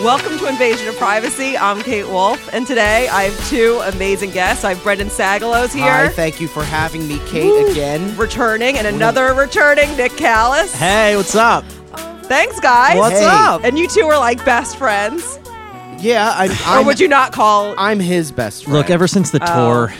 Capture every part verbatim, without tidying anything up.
Welcome to Invasion of Privacy. I'm Kate Wolf, and today I have two amazing guests. I have Brendan Sagalos here. Hi, thank you for having me, Kate, Woo. again. Returning, and another returning, Nick Callis. Hey, what's up? Thanks, guys. What's Hey. up? And you two are like best friends. Yeah, I'm. Or I'm would you not call... I'm his best friend. Look, ever since the Oh.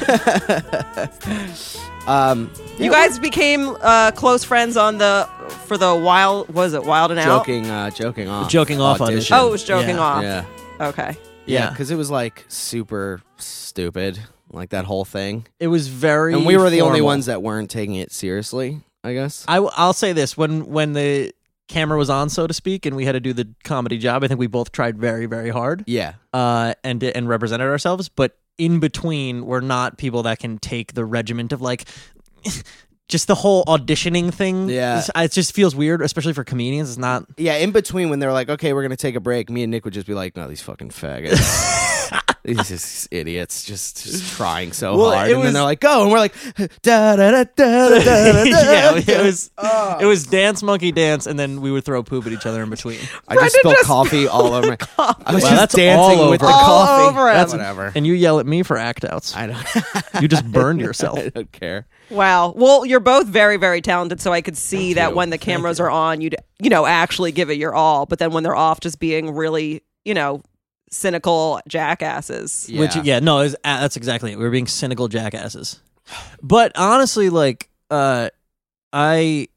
tour, um, You guys became uh, close friends on the... For the Wild... Was it Wild and Out? joking, uh, joking off, Joking off audition. Oh, it was joking Yeah. off. Yeah, Okay. yeah, Yeah. because it was like super stupid, like that whole thing, it was very. and we were the only formal. ones that weren't taking it seriously. I guess. I, will say this: when when the camera was on, so to speak, and we had to do the comedy job, I think we both tried very, very hard, Yeah, uh, and and represented ourselves. But in between, we're not people that can take the regiment of like. Just the whole auditioning thing. Yeah. is- It just feels weird, especially for comedians. It's not. yeah. In between, when they're like, "Okay, we're gonna take a break," me and Nick would just be like, "No, these fucking faggots." These just idiots just, just trying so Well, hard, it and was- then they're like, "Go," and we're like, "Da da da da da da." yeah, it was. Oh. It was dance monkey dance, and then we would throw poop at each other in between. I just Brendan spilled just coffee all over. My, I was Wow, just that's dancing all with the over. All coffee. over him. That's whatever. And you yell at me for act outs. I don't. You just burned yourself. I don't care. Wow. Well, you're both very, very talented, so I could see Thank that you. when the Thank cameras you. are on, you'd, you know, actually give it your all. But then when they're off, just being really, you know, cynical jackasses. Yeah. Which, yeah, no, is that's exactly it. We were being cynical jackasses. But honestly, like, uh, I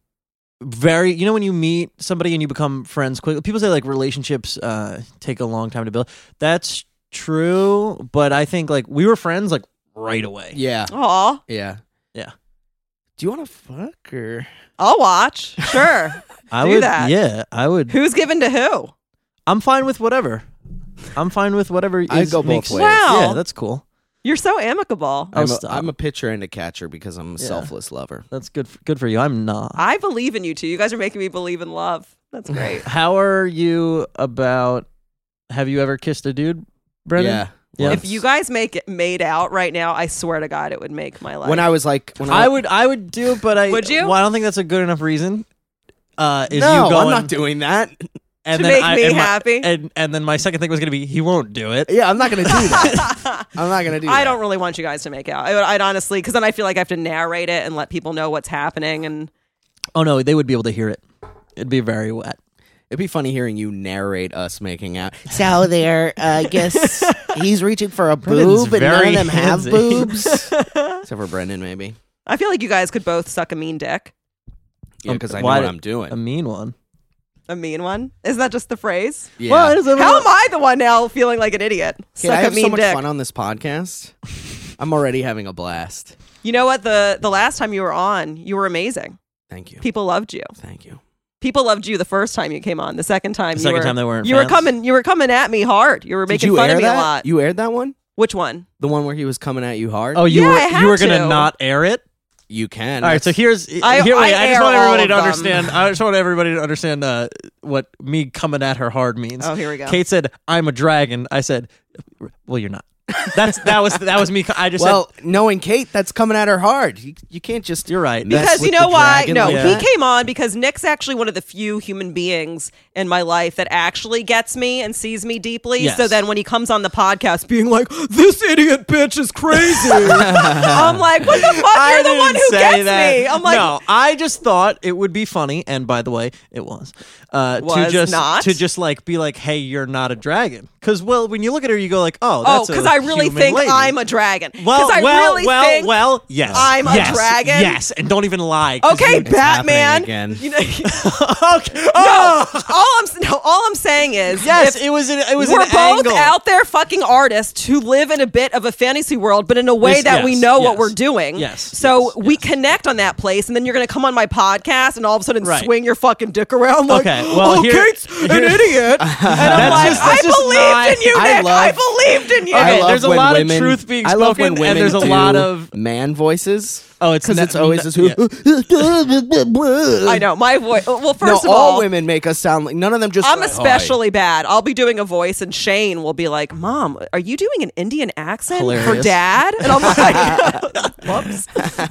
very, you know, when you meet somebody and you become friends quickly, people say like relationships uh, take a long time to build. That's true, but I think like we were friends like right away. Yeah. Aw, Yeah. Yeah. Do you want to fuck or? I'll watch. Sure. I Do would, that. yeah, I would. Who's given to who? I'm fine with whatever. I'm fine with whatever. I'd is- go both makes- ways. Wow. Yeah, that's cool. You're so amicable. Oh, I'm, a, stop. I'm a pitcher and a catcher because I'm a Yeah. selfless lover. That's good. For, good for you. I'm not. I believe in you two. You guys are making me believe in love. That's great. How are you about? Have you ever kissed a dude, Brendan? Yeah. Yeah. Once. If you guys make it made out right now, I swear to God, it would make my life. When I was like, when I, I would. I would do it, but I Would you? Well, I don't think that's a good enough reason. Uh, is no, you going? I'm not doing that. and To then make I, me and my- happy? and and then my second thing was going to be he won't do it. Yeah, I'm not gonna do that. I'm not gonna do that. I don't really want you guys to make out. I would, I'd honestly, because then I feel like I have to narrate it and let people know what's happening. And Oh no, they would be able to hear it. It'd be very wet. It'd be funny hearing you narrate us making out. So there, uh, I guess he's reaching for a Brendan's boob, and none of very them have handsy. boobs, except for Brendan, maybe. I feel like you guys could both suck a mean dick. Yeah, because I know Why what did- I'm doing. A mean one. A mean one? Isn't that just the phrase? yeah. Well, it is a- How am I the one now feeling like an idiot? Okay, Suck I a have mean so much dick. fun on this podcast. I'm already having a blast. You know what? The the last time you were on, you were amazing. Thank you. People loved you. Thank you. People loved you the first time you came on. The second time, The you second were, time they weren't You were fans? coming. You were coming at me hard. You were Did making you fun air of me that? a lot. You aired that one? Which one? The one where he was coming at you hard? Oh, you Yeah, were I had you were gonna to. not air it. You can. All right, so That's- here's I- here, wait, I I, just air want all everybody of to them. understand. I just want everybody to understand uh, what me coming at her hard means. Oh, here we go. Kate said, "I'm a dragon." I said, "Well, you're not." That's that was that was me. I just well, knowing Kate, that's coming at her hard. You, you can't just. said, "You're right." Mess Because you with know the why? dragon No, like Yeah. he that. came on because Nick's actually one of the few human beings in my life that actually gets me and sees me deeply. Yes. So then when he comes on the podcast being like, this idiot bitch is crazy, I'm like, what the fuck? I You're the one didn't who say gets that. me. I'm like, no, I just thought it would be funny, and by the way, it was. Uh, to Was just not? to just like be like, "Hey, you're not a dragon." Because well, when you look at her, you go like, "Oh, oh, that's because a I really human think lady. I'm a dragon. Because Well, I well, really well, think well, yes. I'm a yes, dragon? Yes, and don't even lie. 'cause Okay, you- Batman. happening again. You know, okay. no, Oh! all I'm no, all I'm saying is Yes, if it was. An, it was we're an both angle. out there fucking artists who live in a bit of a fantasy world, but in a way Yes, that we yes, know yes. what we're doing. Yes, So yes, we yes. connect on that place, and then you're gonna come on my podcast and all of a sudden Right. swing your fucking dick around like, Okay, well, oh, here- Kate's an here- idiot. And I'm That's like, just- I that's just believed not- in you, I Nick. love- I believed in you. I Okay, love there's a when lot women, of truth being I love when spoken, women and there's a do lot of man voices. oh, it's Because ne- it's always ne- this. yeah. I know my voice. Well, No, first of all all, women make us sound like none of them just. I'm Hi. especially bad. I'll be doing a voice, and Shane will be like, "Mom, are you doing an Indian accent for Hilarious. Dad?" And I'm like, "Whoops."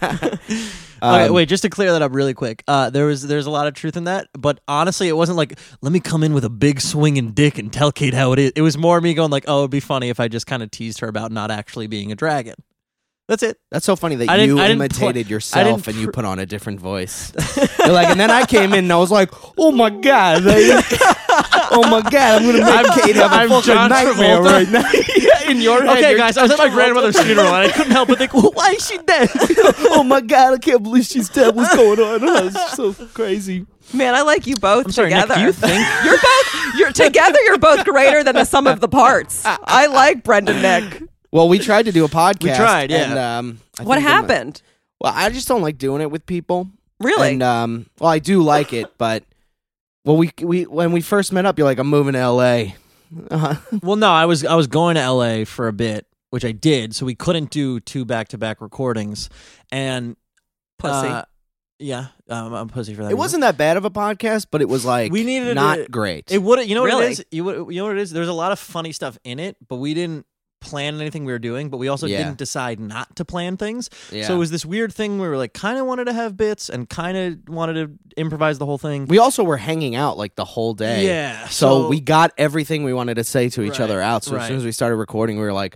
Okay, Um, wait, just to clear that up really quick. Uh, there was there's a lot of truth in that, but honestly, it wasn't like let me come in with a big swinging dick and tell Kate how it is. It was more me going like, oh, it'd be funny if I just kind of teased her about not actually being a dragon. That's it. That's so funny that I didn't- you I didn't imitated pl- I yourself didn't and you pr- put on a different voice. You're like, and then I came in and I was like, oh my god, they- oh my god, I'm gonna make I'm- Kate have a I'm fucking John nightmare Travolta. right now. Yeah, in your head. Okay, you're guys, I was at my grandmother's funeral and I couldn't help but think, well, why is she dead? oh my god, I can't believe she's dead. What's going on? Oh, it's so crazy. Man, I like you both I'm sorry, Nick, together. do you think? You're both. You're together. You're both greater than the sum of the parts. I like Brendan Nick. Well, we tried to do a podcast. We tried, yeah. And, um, I What think I'm- happened? Well, I just don't like doing it with people. Really? And um, well, I do like it, but well, we we when we first met up, you're like, I'm moving to L A. Uh-huh. Well, no, I was I was going to L A for a bit, which I did, so we couldn't do two back to back recordings. And Pussy. uh, yeah, um, I'm pussy for that. It reason. wasn't that bad of a podcast, but it was like We needed not to- great. It would. You know what Really? it is. You, would- you know what it is. There's a lot of funny stuff in it, but we didn't plan anything we were doing. But we also Yeah. didn't decide not to plan things. yeah. So it was this weird thing where we were like, kind of wanted to have bits and kind of wanted to improvise the whole thing. we also were hanging out like the whole day. Yeah. So, we got everything we wanted to say to each Right, other out. So as right. soon as we started recording, we were like,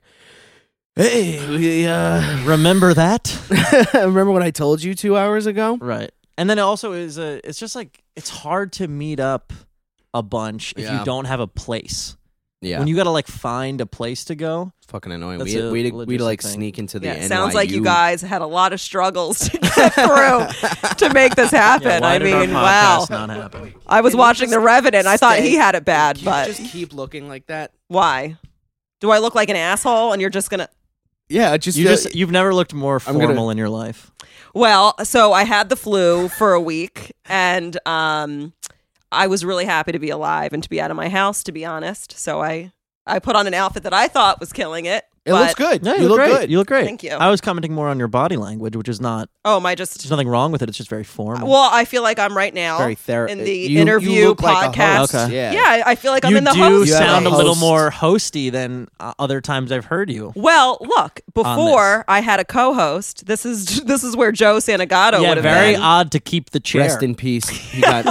"Hey, we uh, remember that. remember what I told you two hours ago?" Right. And then it also is a, it's just like it's hard to meet up a bunch if Yeah. you don't have a place. Yeah, When you got to like find a place to go. it's fucking annoying. That's We a we we'd like logistic thing. sneak into the yeah, N Y U. it sounds like you guys had a lot of struggles to get through to make this happen. Yeah, why I did our mean, wow. podcast not happen? I was Can you watching just The Revenant. I thought stay- he had it bad, You but just keep looking like that. why? Do I look like an asshole and you're just going to. Yeah, just You uh, just you've never looked more I'm gonna- formal in your life. Well, so I had the flu for a week, and um, I was really happy to be alive and to be out of my house, to be honest. So I, I put on an outfit that I thought was killing it. it but- looks good. Yeah, you, look great. good. You look great. Thank you. I was commenting more on your body language, which is not. Oh, my just. There's nothing wrong with it. It's just very formal. Well, I feel like I'm right now Very ther- in the you- you interview look like a podcast. host. Okay. Yeah. Yeah, I I feel like I'm you in the do host. You have sound a a little host. more hosty than uh, other times I've heard you. Well, look, before I had a co-host. This is this is where Joe Santagato yeah, would have very been. odd to keep the chair. Rest in peace. He got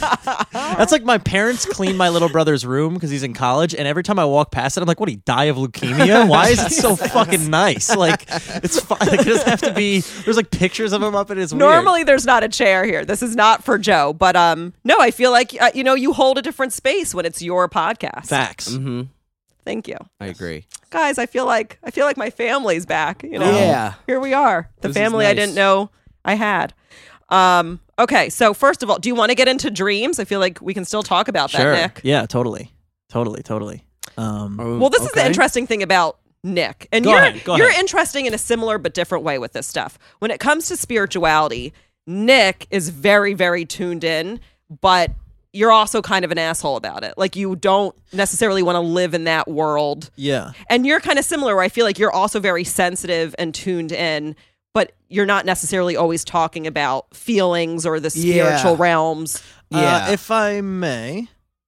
That's like my parents clean my little brother's room because he's in college, and every time I walk past it, I'm like, "What? He die of leukemia? Why is it so fucking nice? Like, it's fine. Like, it doesn't have to be. There's like pictures of him up in his. Normally, there's not a chair here. This is not for Joe, but um, no, I feel like uh, you know you hold a different space when it's your podcast. facts. hmm Thank you, I agree. guys. I feel like I feel like my family's back. You know, Yeah. here we are, the This is family I nice. didn't know I had. Um, okay, so first of all, do you want to get into dreams? I feel like we can still talk about Sure. that, Nick. Yeah. Totally. Totally. Totally. Um, Well, this is the Okay. interesting thing about Nick, and Go you're ahead, go you're ahead. interesting in a similar but different way with this stuff. When it comes to spirituality, Nick is very very tuned in, but you're also kind of an asshole about it. Like you don't necessarily want to live in that world, yeah. and you're kind of similar. Where I feel like you're also very sensitive and tuned in, but you're not necessarily always talking about feelings or the spiritual Yeah. realms. Yeah. Uh, if I may.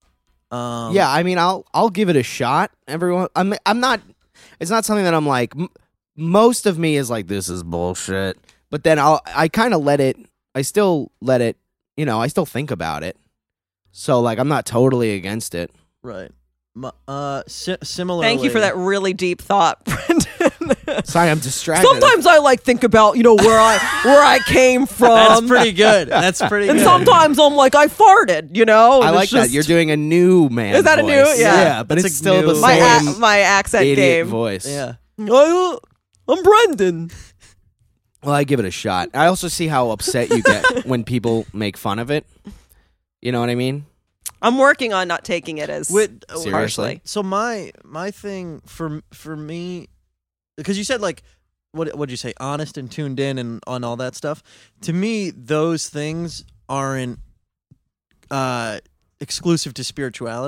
Um, yeah, I mean, I'll I'll give it a shot. Everyone, I'm I'm not. It's not something that I'm like. M- most of me is like, this is bullshit. But then I'll I kind of let it. I still let it. You know, I still think about it. So like, I'm not totally against it. Right. M- Uh, si- similarly. Thank you for that really deep thought, Brendan. Sorry, I'm distracted. Sometimes I like think about you know where I where I came from. That's pretty good. That's pretty And good. sometimes I'm like I farted, you know. I and like it's that. just- You're doing a new man. Is that a new- voice. yeah. yeah, but That's it's a still the new- my same a- my accent idiot game. voice. Yeah. I, I'm Brendan. Well, I give it a shot. I also see how upset you get when people make fun of it. You know what I mean? I'm working on not taking it as With, Seriously? harshly. So my my thing for for me, because you said like what what'd you say, honest and tuned in and on all that stuff. To me, those things aren't uh, exclusive to spirituality,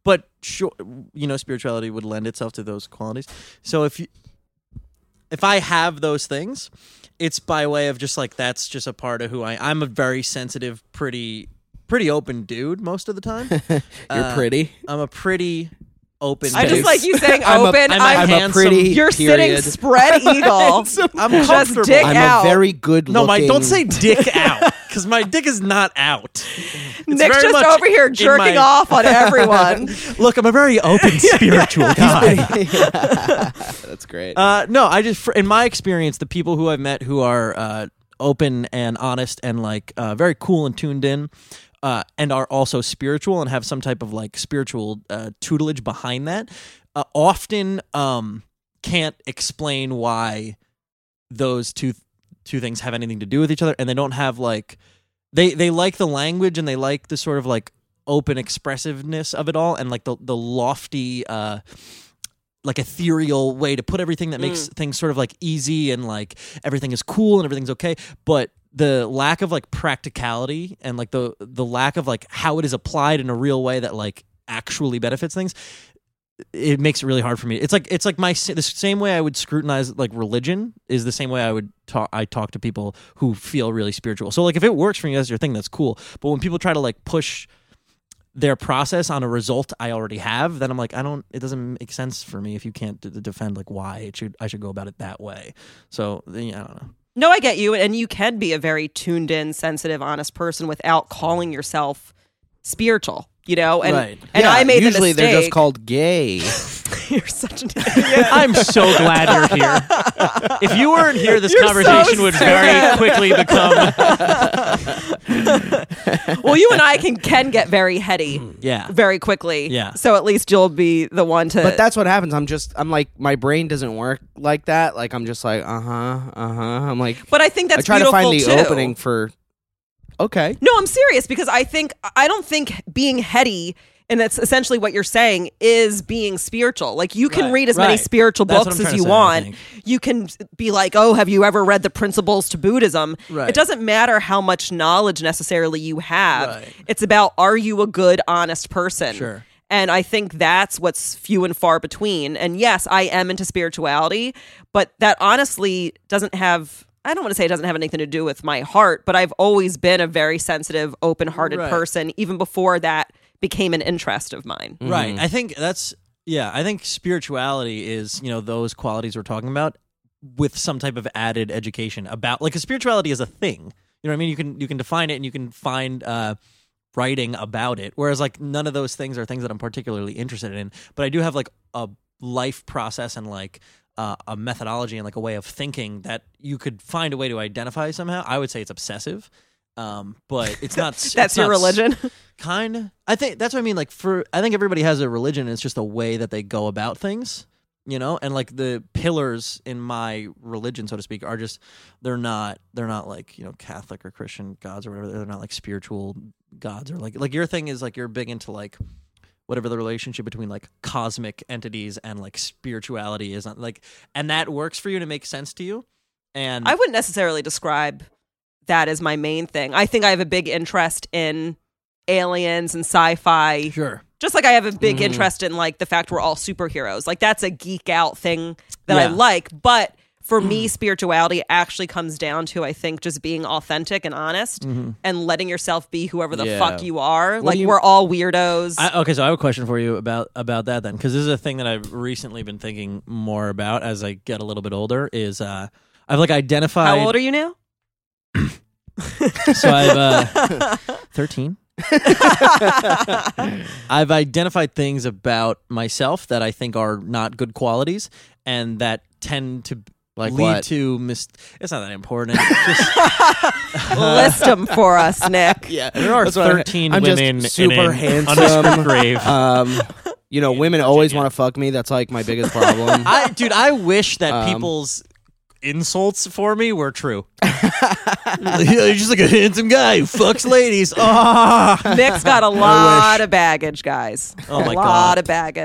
but sure, you know, spirituality would lend itself to those qualities. So if you, if I have those things, it's by way of just like that's just a part of who I. I'm a very sensitive, pretty, pretty open dude most of the time. You're Uh, pretty. I'm a pretty open. I just dude. like you saying I'm a- open. I'm a I'm, I'm a handsome- pretty. you're period. sitting spread eagle. I'm just comfortable. dick I'm out. a very good. No, my looking- don't say dick out because my dick is not out. It's Nick's very just much over here in jerking my- off on everyone. Look, I'm a very open spiritual guy. That's great. Uh, no, I just, in my experience, the people who I've met who are uh, open and honest and like uh, very cool and tuned in, uh, and are also spiritual and have some type of like spiritual uh, tutelage behind that, uh, often um, can't explain why those two two things have anything to do with each other, and they don't have like they they like the language and they like the sort of like open expressiveness of it all and like the the lofty. Uh, like ethereal way to put everything that makes Mm. things sort of like easy and like everything is cool and everything's okay, but the lack of like practicality and like the the lack of like how it is applied in a real way that like actually benefits things, it makes it really hard for me. It's like it's like my the same way I would scrutinize like religion is the same way I would talk I talk to people who feel really spiritual. So like if it works for you as your thing, that's cool, but when people try to like push their process on a result I already have, then I'm like, I don't. It doesn't make sense for me if you can't d- defend like why it should. I should go about it that way. So yeah, I don't know. No, I get you. And you can be a very tuned in, sensitive, honest person without calling yourself spiritual, you know? And, Right. and yeah, I made usually the mistake. they're just called gay. You're such an idiot. I'm so glad you're here. If you weren't here, this You're conversation so would very stupid. quickly become. Well, you and I can, can get very heady Yeah. very quickly. Yeah. So at least you'll be the one to. But that's what happens. I'm just. I'm like my brain doesn't work like that. Like I'm just like uh huh uh huh. I'm like But I think that's I try to beautiful find the too. opening for. Okay. No, I'm serious because I think I don't think being heady, and that's essentially what you're saying, is being spiritual. Like you can Right, read as many right. spiritual That's what books I'm as trying you to say, I want. think. You can be like, oh, have you ever read the Principles to Buddhism? Right. It doesn't matter how much knowledge necessarily you have. Right. It's about, are you a good, honest person? Sure. And I think that's what's few and far between. And yes, I am into spirituality, but that honestly doesn't have, I don't want to say it doesn't have anything to do with my heart, but I've always been a very sensitive, open-hearted Right. person, even before that became an interest of mine. Right. I think that's yeah, I think spirituality is, you know, those qualities we're talking about with some type of added education about like a spirituality is a thing. You know what I mean? You can you can define it and you can find uh writing about it. Whereas like none of those things are things that I'm particularly interested in. But I do have like a life process and like uh, a methodology and like a way of thinking that you could find a way to identify somehow. I would say it's obsessive. Um, but it's not. That's it's your not s- religion? Kind of. I think that's what I mean. Like for, I think everybody has a religion. And it's just a way that they go about things, you know. And like the pillars in my religion, so to speak, are just they're not they're not like, you know, Catholic or Christian gods or whatever. They're not like spiritual gods or like like your thing is like you're big into like whatever the relationship between like cosmic entities and like spirituality is, not like, and that works for you to make sense to you. And I wouldn't necessarily describe that as my main thing. I think I have a big interest in aliens and sci-fi. sure. Just like I have a big Mhm. interest in like the fact we're all superheroes. Like that's a geek out thing that I Yeah. like. But for me, spirituality actually comes down to, I think, just being authentic and honest Mm-hmm. and letting yourself be whoever the Yeah. fuck you are. What like do you- we're all weirdos. I, okay, so I have a question for you about about that then, because this is a thing that I've recently been thinking more about as I get a little bit older. Is uh, I've like identified. How old are you now? So I've uh, thirteen. I've identified things about myself that I think are not good qualities, and that tend to Like lead what? to mis. It's not that important. Just, List them for us, Nick. Yeah, there are That's what I- thirteen I'm just women super in an handsome. undiscovered grave. Um, you know, women always want to fuck me. That's like my biggest problem. I, dude, I wish that Um, people's insults for me were true. Yeah, you're just like a handsome guy who fucks ladies. Ah. Nick's got a lot of baggage, guys. Oh my a lot God. of baggage.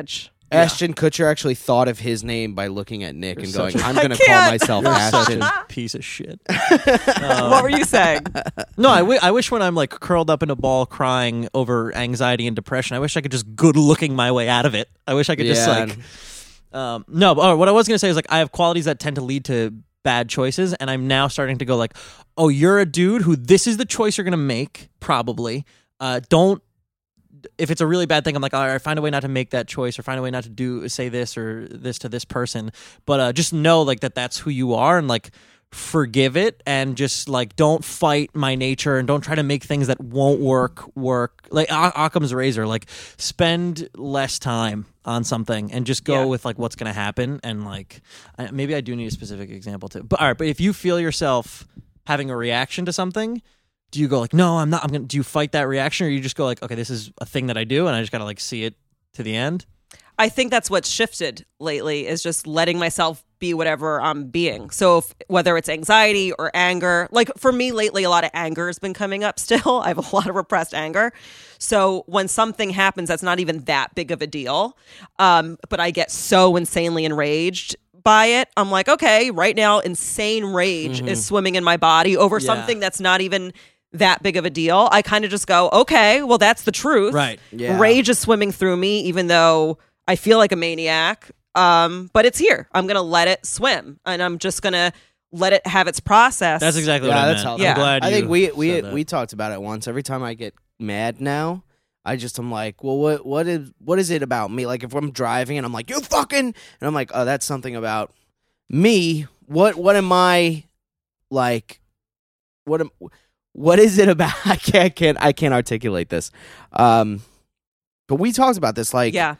Ashton Kutcher actually thought of his name by looking at Nick You're and such going, a- I'm going to I call can't. myself You're such Ashton. a piece of shit. Um, What were you saying? No, I, w- I wish when I'm like curled up in a ball crying over anxiety and depression, I wish I could just good looking my way out of it. I wish I could just Yeah. like, um, no. But, oh, what I was gonna say is like I have qualities that tend to lead to bad choices, and I'm now starting to go like, oh, you're a dude who this is the choice you're gonna make, probably. Uh, don't. If it's a really bad thing, I'm like, all right, find a way not to make that choice, or find a way not to do say this or this to this person. But uh, just know like that that's who you are, and like forgive it, and just like don't fight my nature, and don't try to make things that won't work work. Like o- Occam's razor, like spend less time on something and just go Yeah. with like what's gonna happen. And like I, maybe I do need a specific example too. But all right, but if you feel yourself having a reaction to something, do you go like, no, I'm not, I'm gonna, do you fight that reaction, or you just go like, okay, this is a thing that I do and I just gotta like see it to the end? I think that's what's shifted lately is just letting myself be whatever I'm being. So if, whether it's anxiety or anger, like for me lately, a lot of anger has been coming up still. I have a lot of repressed anger. So when something happens that's not even that big of a deal, um, but I get so insanely enraged by it, I'm like, okay, right now, insane rage is swimming in my body over Yeah. something that's not even that big of a deal. I kind of just go, okay, well, that's the truth. Right. Yeah. Rage is swimming through me, even though I feel like a maniac. Um, but it's here. I'm gonna let it swim, and I'm just gonna let it have its process. That's exactly Yeah, what I that's meant. how- I'm Yeah. glad I you think we we said that. we talked about it once. Every time I get mad now, I just I'm like, well, what what is what is it about me? Like if I'm driving and I'm like, you fucking, and I'm like, oh, that's something about me. What what am I like? What am what is it about? I can't I can't I can't articulate this. Um, but we talked about this. Like, yeah.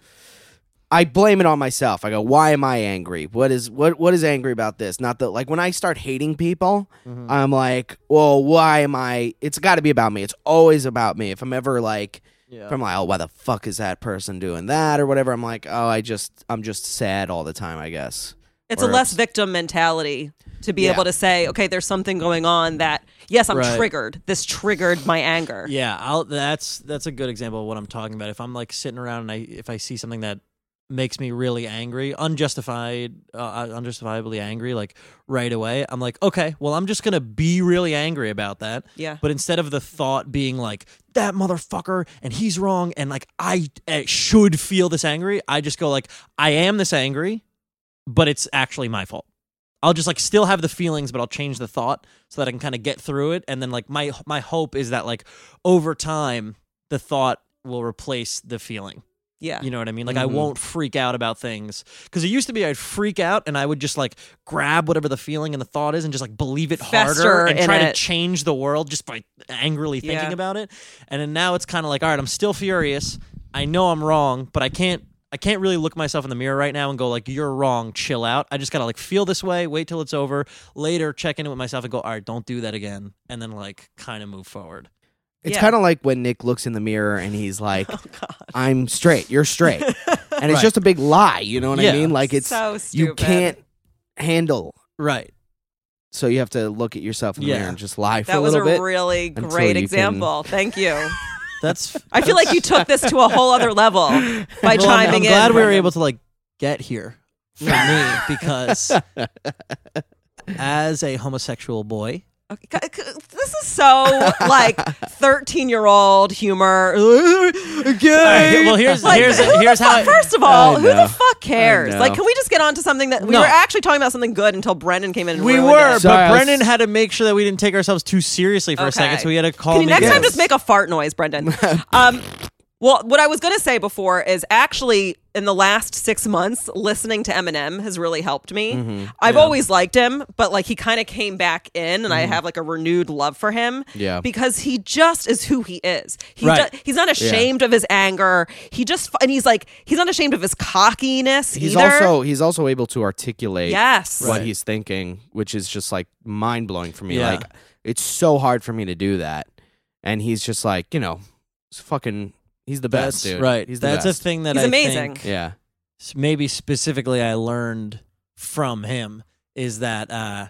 I blame it on myself. I go, why am I angry? What is what what is angry about this? Not that like when I start hating people, Mhm. I'm like, well, why am I? It's got to be about me. It's always about me. If I'm ever like, Yeah. if I'm like, oh, why the fuck is that person doing that or whatever? I'm like, oh, I just I'm just sad all the time. I guess. It's Or a less it's- victim mentality to be Yeah. able to say, okay, there's something going on that, yes, I'm Right. triggered. This triggered my anger. Yeah, I'll, that's that's a good example of what I'm talking about. If I'm like sitting around and I if I see something that makes me really angry, unjustified, uh, unjustifiably angry, like right away, I'm like, okay, well, I'm just gonna be really angry about that. Yeah. But instead of the thought being like that motherfucker and he's wrong and like I, I should feel this angry, I just go like, I am this angry, but it's actually my fault. I'll just like still have the feelings, but I'll change the thought so that I can kind of get through it. And then like my my hope is that like over time the thought will replace the feeling. Yeah. You know what I mean? Like I Mhm. won't freak out about things, because it used to be I'd freak out and I would just like grab whatever the feeling and the thought is and just like believe it Fester harder and in try to it. change the world just by angrily thinking Yeah. about it. And then now it's kind of like, all right, I'm still furious. I know I'm wrong, but I can't. I can't really look myself in the mirror right now and go like, you're wrong, chill out. I just gotta like feel this way, wait till it's over, later check in with myself and go, all right, don't do that again, and then like kind of move forward. It's Yeah. kind of like when Nick looks in the mirror and he's like, Oh, God. I'm straight, you're straight. And it's Right. just a big lie, you know what Yeah. I mean? Like it's So you stupid. can't handle. Right. So you have to look at yourself in the Yeah. mirror and just lie for That a was little a bit. really until great you example. Thank you. That's. I feel like you took this to a whole other level by Well, I'm- chiming I'm in. glad we were Brendan. able to like get here for me, because as a homosexual boy, Okay, c- c- This is so like thirteen-year-old humor. Gay. well, here's- Like, here's- who the here's how fuck- I- First of all, I who know. the fuck cares? I know. Like, can we just get on to something that we No. were actually talking about something good until Brendan came in and we ruined were, it. Sorry, I but was- Brendan had to make sure that we didn't take ourselves too seriously for a Okay. second, so we had to call Can you me next guys. time just make a fart noise, Brendan? um, well, what I was going to say before is actually in the last six months, listening to Eminem has really helped me. Mm-hmm. I've Yeah. always liked him, but like he kind of came back in, and I have like a renewed love for him. Yeah. because he just is who he is. He Right. ju- he's not ashamed of his anger. He just and he's like he's not ashamed of his cockiness He's either. also he's also able to articulate yes, what Right. he's thinking, which is just like mind blowing for me. Yeah. Like it's so hard for me to do that, and he's just like, you know, it's fucking. He's the best, That's dude. right. He's the That's best. a thing that He's I amazing. think Yeah. s- maybe specifically I learned from him is that uh,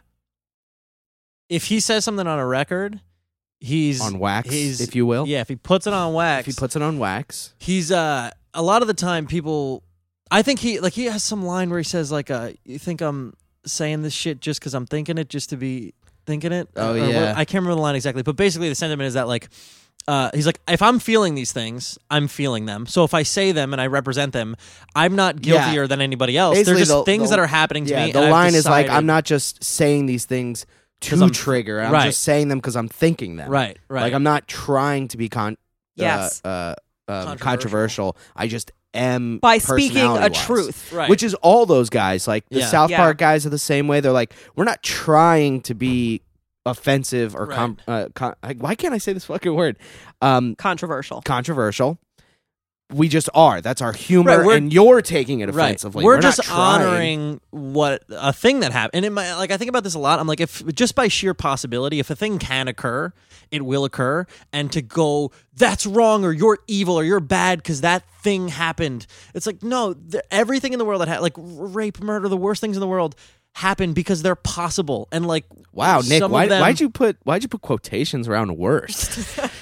if he says something on a record, he's On wax, he's- if you will. Yeah, if he puts it on wax, If he puts it on wax. he's uh a lot of the time people I think he like he has some line where he says like, uh, "You think I'm saying this shit just because I'm thinking it, just to be thinking it?" Oh, Or yeah. what- I can't remember the line exactly, but basically the sentiment is that like. Uh, he's like, if I'm feeling these things, I'm feeling them. So if I say them and I represent them, I'm not guiltier Yeah. than anybody else. Basically, They're just the- things the- that are happening to Yeah, me. the and I've line is like, decided- I'm not just saying these things 'Cause to I'm- trigger. I'm right. just saying them because I'm thinking them. right, right. Like I'm not trying to be con. Yes. Uh, uh, um, Controversial. controversial. I just am By speaking a personality-wise. truth. right. Which is all those guys. Like the Yeah. South Yeah. Park guys are the same way. They're like, we're not trying to be offensive or com- uh, con- like, why can't I say this fucking word? Um, Controversial. controversial. We just are. That's our humor, Right, we're- and you're taking it Right. offensively. We're, not just trying. honoring what a thing that happened. And it might, like I think about this a lot. I'm like, if just by sheer possibility, if a thing can occur, it will occur. And to go, that's wrong, or you're evil, or you're bad because that thing happened. It's like no, th- everything in the world that ha- like r- rape, murder, the worst things in the world happen because they're possible. And like, Wow, Nick, some why, of them, why'd you put why'd you put quotations around worst?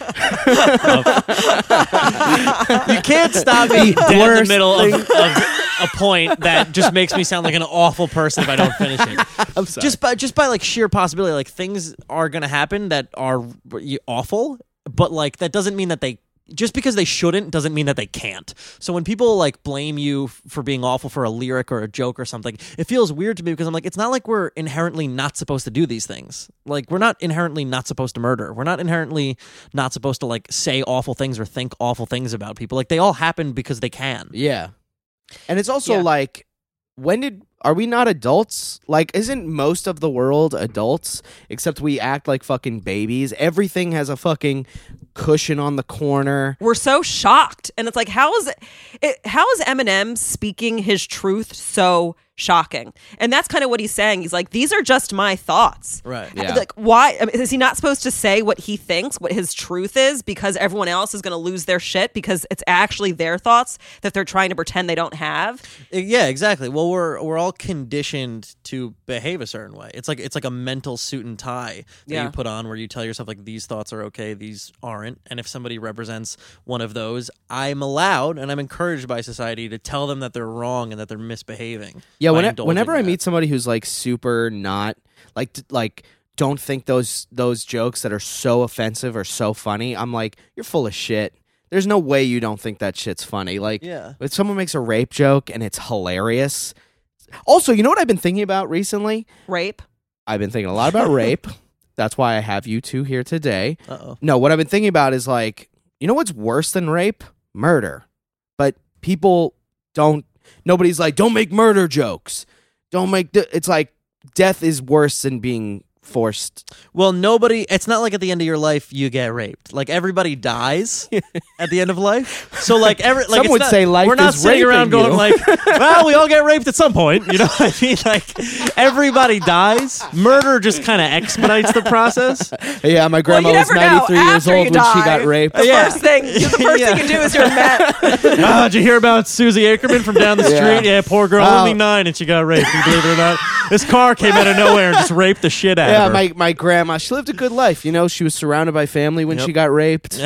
You can't stop me dead in the worst middle of, of a point that just makes me sound like an awful person if I don't finish it. I'm sorry. Just by just by like sheer possibility, like things are gonna happen that are awful, but like that doesn't mean that they. Just because they shouldn't doesn't mean that they can't. So when people like blame you f- for being awful for a lyric or a joke or something, it feels weird to me because I'm like, it's not like we're inherently not supposed to do these things. Like we're not inherently not supposed to murder. We're not inherently not supposed to like say awful things or think awful things about people. Like they all happen because they can. Yeah. And it's also Yeah. like, when did are we not adults? Like, isn't most of the world adults? Except we act like fucking babies. Everything has a fucking cushion on the corner. We're so shocked, and it's like, how is it, it how is Eminem speaking his truth so shocking? And that's kind of what he's saying. He's like, these are just my thoughts. Right. Yeah. Like, why I mean, is he not supposed to say what he thinks, what his truth is, because everyone else is going to lose their shit because it's actually their thoughts that they're trying to pretend they don't have? Yeah, exactly. Well, we're we're all conditioned to behave a certain way. It's like it's like a mental suit and tie that Yeah. you put on where you tell yourself like these thoughts are okay, these aren't. And if somebody represents one of those, I'm allowed and I'm encouraged by society to tell them that they're wrong and that they're misbehaving. Yeah, by when, indulging whenever I that. meet somebody who's like super not like t- like don't think those those jokes that are so offensive or so funny, I'm like, you're full of shit. There's no way you don't think that shit's funny. Like, Yeah. if someone makes a rape joke and it's hilarious. Also, you know what I've been thinking about recently? Rape. I've been thinking a lot about rape. That's why I have you two here today. Uh-oh. No, what I've been thinking about is like, you know what's worse than rape? Murder. But people don't, nobody's like, don't make murder jokes. Don't make, the, it's like, death is worse than being forced. Well, nobody. It's not like at the end of your life you get raped. Like everybody dies at the end of life. So like every like Some it's would not- say life we're not is sitting around raping going you. like, well, we all get raped at some point. You know what I mean? Like everybody dies. Murder just kind of expedites the process. Yeah, my grandma you was never know. ninety-three years After old you when she die, got raped. The Yeah. first thing, the first Yeah. thing you do is you're met. Oh, did you hear about Susie Ackerman from down the street? Yeah. Yeah, poor girl, Oh. only nine, and she got raped. You believe it or not? This car came out of nowhere and just raped the shit out Yeah, of her. my, my grandma, she lived a good life. You know, she was surrounded by family when Yep. she got raped.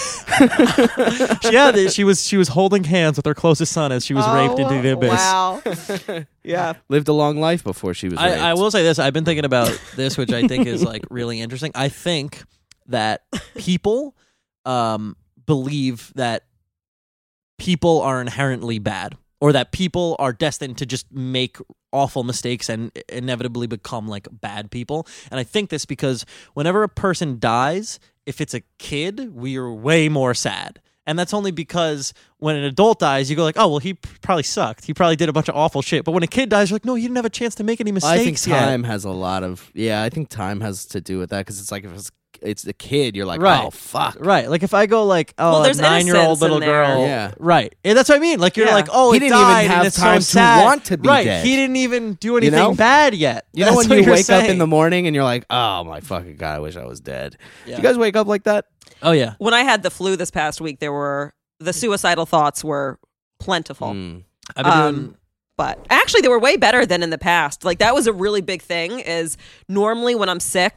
yeah, th- she was she was holding hands with her closest son as she was raped into the abyss. Wow. Yeah. Lived a long life before she was raped. I, I will say this. I've been thinking about this, which I think is like really interesting. I think that people um, believe that people are inherently bad, or that people are destined to just make awful mistakes and inevitably become like bad people. And I think this because whenever a person dies, if it's a kid, we are way more sad. And that's only because when an adult dies, you go like, oh, well, he p- probably sucked. He probably did a bunch of awful shit. But when a kid dies, you're like, no, he didn't have a chance to make any mistakes I think yet. time has a lot of yeah. I think time has to do with that because it's like if it's it's the kid, you're like, Right. oh fuck. Right. Like if I go like, oh, Well, a there's nine-year-old innocence in little there. girl. Yeah. Right. And that's what I mean. Like you're Yeah. like, oh, He it didn't even died and have it's time so to sad. want to be right. dead. He didn't even do anything know? bad yet. You know That's when what you you're wake up in saying. the morning and you're like, oh my fucking god, I wish I was dead. Yeah. You guys wake up like that? Oh yeah. When I had the flu this past week, there were the suicidal thoughts were plentiful. Mm. I've been Um, doing. But actually, they were way better than in the past. Like that was a really big thing. Is normally when I'm sick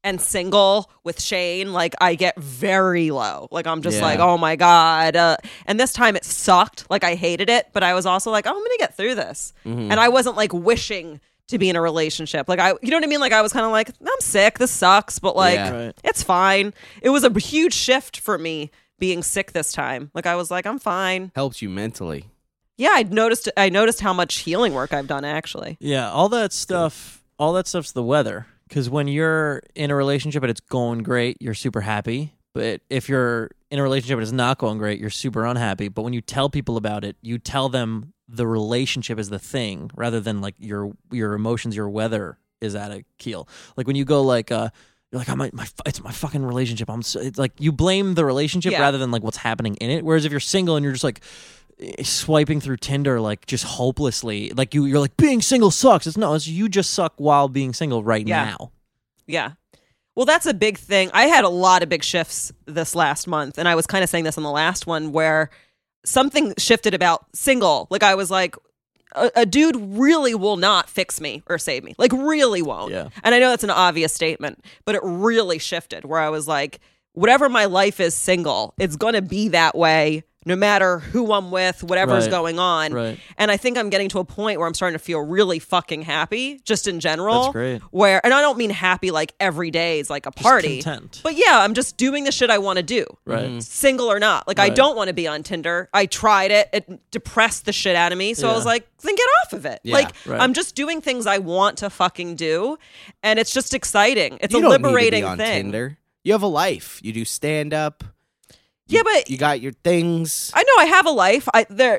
and single with Shane, like I get very low. Like I'm just Yeah. like, oh my God. Uh, and this time it sucked. Like I hated it, but I was also like, oh, I'm going to get through this. Mm-hmm. And I wasn't like wishing to be in a relationship. Like I, you know what I mean? Like I was kind of like, I'm sick. This sucks, but like, Yeah. Right. it's fine. It was a huge shift for me being sick this time. Like I was like, I'm fine. Helps you mentally. Yeah, I noticed. I noticed how much healing work I've done actually. Yeah, all that stuff, all that stuff's the weather. Because when you're in a relationship and it's going great, you're super happy. But if you're in a relationship and it's not going great, you're super unhappy. But when you tell people about it, you tell them the relationship is the thing rather than like your your emotions, your weather is at a keel. Like when you go like, uh, you're like, oh, my, my, it's my fucking relationship. I'm so, it's like you blame the relationship Yeah. rather than like what's happening in it. Whereas if you're single and you're just like, swiping through Tinder like just hopelessly, like you you're like being single sucks. It's no, it's you just suck while being single right Yeah. now. Yeah. Well, that's a big thing. I had a lot of big shifts this last month, and I was kind of saying this on the last one where something shifted about single. Like I was like, a, a dude really will not fix me or save me. Like really won't. Yeah. And I know that's an obvious statement, but it really shifted where I was like, whatever my life is single, it's going to be that way no matter who I'm with, whatever's Right. going on. Right. And I think I'm getting to a point where I'm starting to feel really fucking happy just in general. That's great. Where, and I don't mean happy like every day is like a party. content. But yeah, I'm just doing the shit I want to do. Right. Single or not. Like I Right. don't want to be on Tinder. I tried it. It depressed the shit out of me. So I Yeah. was like, then get off of it. Yeah, like right. I'm just doing things I want to fucking do. And it's just exciting. It's you a don't liberating need to be on thing. Tinder. You have a life. You do stand up. Yeah, but You got your things. I know I have a life. I there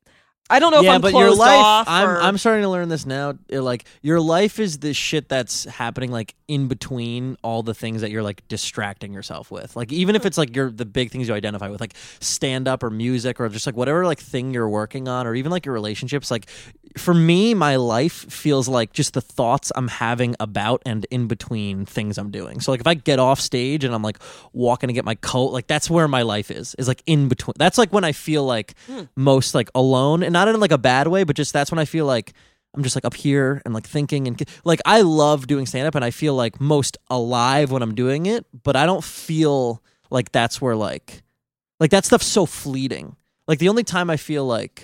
I don't know yeah, if I'm but closed your life, off. I'm or- I'm starting to learn this now. It, like your life is the shit that's happening like in between all the things that you're like distracting yourself with. Like even if it's like you're the big things you identify with, like stand up or music or just like whatever like thing you're working on, or even like your relationships. Like for me, my life feels like just the thoughts I'm having about and in between things I'm doing. So like if I get off stage and I'm like walking to get my coat, like that's where my life is. Is like in between. That's like when I feel like most like alone, and not in like a bad way, but just that's when I feel like I'm just like up here and like thinking and like I love doing stand up and I feel like most alive when I'm doing it, but I don't feel like that's where like like that stuff's so fleeting. Like the only time I feel like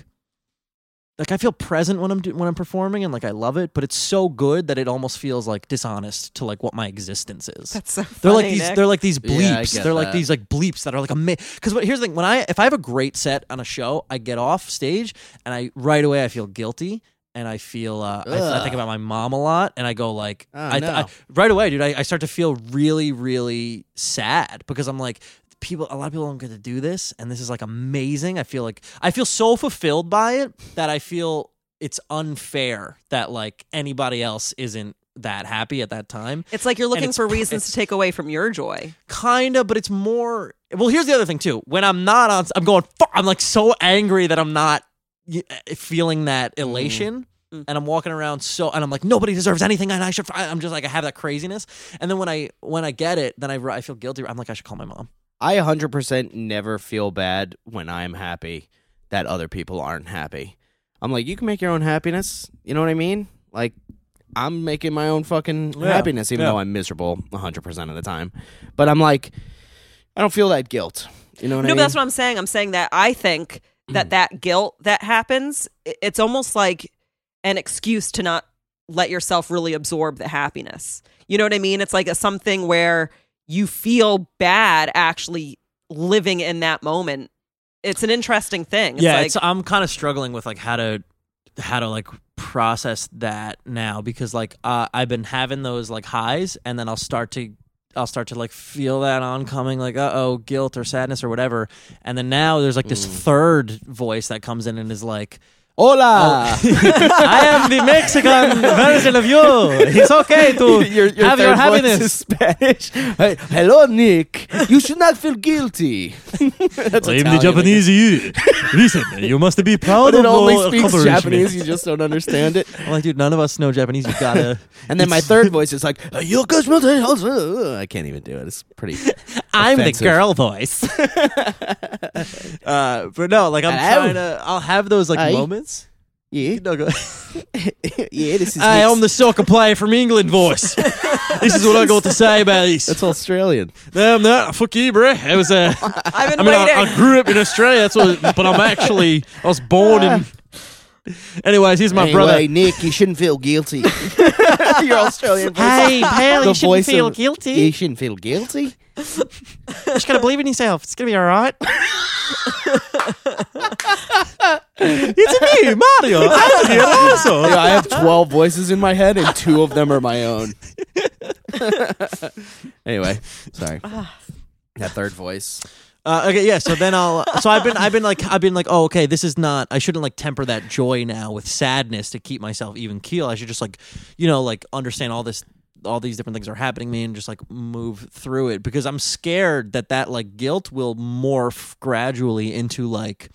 like I feel present when I'm do- when I'm performing and like I love it, but it's so good that it almost feels like dishonest to like what my existence is. That's so They're funny, like these. Nick. They're like these bleeps. Yeah, I get they're like that. these like bleeps that are like a because here's the thing: when I if I have a great set on a show, I get off stage and I right away I feel guilty and I feel uh, I, I Ugh. think about my mom a lot and I go like Oh, I, no. I right away, dude. I, I start to feel really really sad because I'm like. People, a lot of people don't get to do this, and this is like amazing. I feel like I feel so fulfilled by it that I feel it's unfair that like anybody else isn't that happy at that time. It's like you're looking it's- for reasons to take away from your joy. Kinda, but it's more. Well, here's the other thing too. When I'm not on, I'm going. Fuck, I'm like so angry that I'm not y- feeling that elation, Mm. and I'm walking around so, and I'm like nobody deserves anything, and I should. I'm just like I have that craziness, and then when I when I get it, then I I feel guilty. I'm like I should call my mom. I one hundred percent never feel bad when I'm happy that other people aren't happy. I'm like, you can make your own happiness. You know what I mean? Like, I'm making my own fucking Yeah, happiness, even yeah. though I'm miserable one hundred percent of the time. But I'm like, I don't feel that guilt. You know what No, I but mean? that's what I'm saying. I'm saying that I think that that guilt that happens, i- it's almost like an excuse to not let yourself really absorb the happiness. You know what I mean? It's like a something where you feel bad actually living in that moment. It's an interesting thing. It's yeah, like, it's, I'm kind of struggling with like how to how to like process that now because like uh, I've been having those like highs and then I'll start to I'll start to like feel that oncoming like uh oh guilt or sadness or whatever, and then now there's like this third voice that comes in and is like. Hola! I am the Mexican version of you. It's okay to your, your have your third voice happiness. is Spanish. Hey, hello, Nick. You should not feel guilty. That's I am the Italian. Japanese you. Listen, you must be proud But it of only your speaks accomplishment. Japanese. You just don't understand it. I'm like, dude, none of us know Japanese. You gotta. And then my third voice is like, I can't even do it. It's pretty. I'm offensive. the girl voice. uh, but no, like I'm Hello. trying to. I'll have those like Hi. moments. Yeah. No, go. Yeah, this is Hey, Nick's- I'm the soccer player from England, voice. This is what I got to say about this. That's Australian. No, I'm not. Fuck you, bro. I was. Uh, I've been I mean, I, waiting. I grew up in Australia. That's what. But I'm actually. I was born in. Anyways, here's my anyway, brother. Nick, you shouldn't feel guilty. You're Australian. Hey, pal, The you shouldn't voice feel of- guilty. You shouldn't feel guilty. You just gotta believe in yourself. It's gonna be all right. It's me, Mario. I'm here also. Yeah, I have twelve voices in my head, and two of them are my own. Anyway, sorry. That third voice. Uh, okay, yeah. So then I'll. So I've been, I've been like, I've been like, oh, okay. This is not. I shouldn't like temper that joy now with sadness to keep myself even keel. I should just like, you know, like understand all this, all these different things are happening to me, and just like move through it because I'm scared that that like guilt will morph gradually into like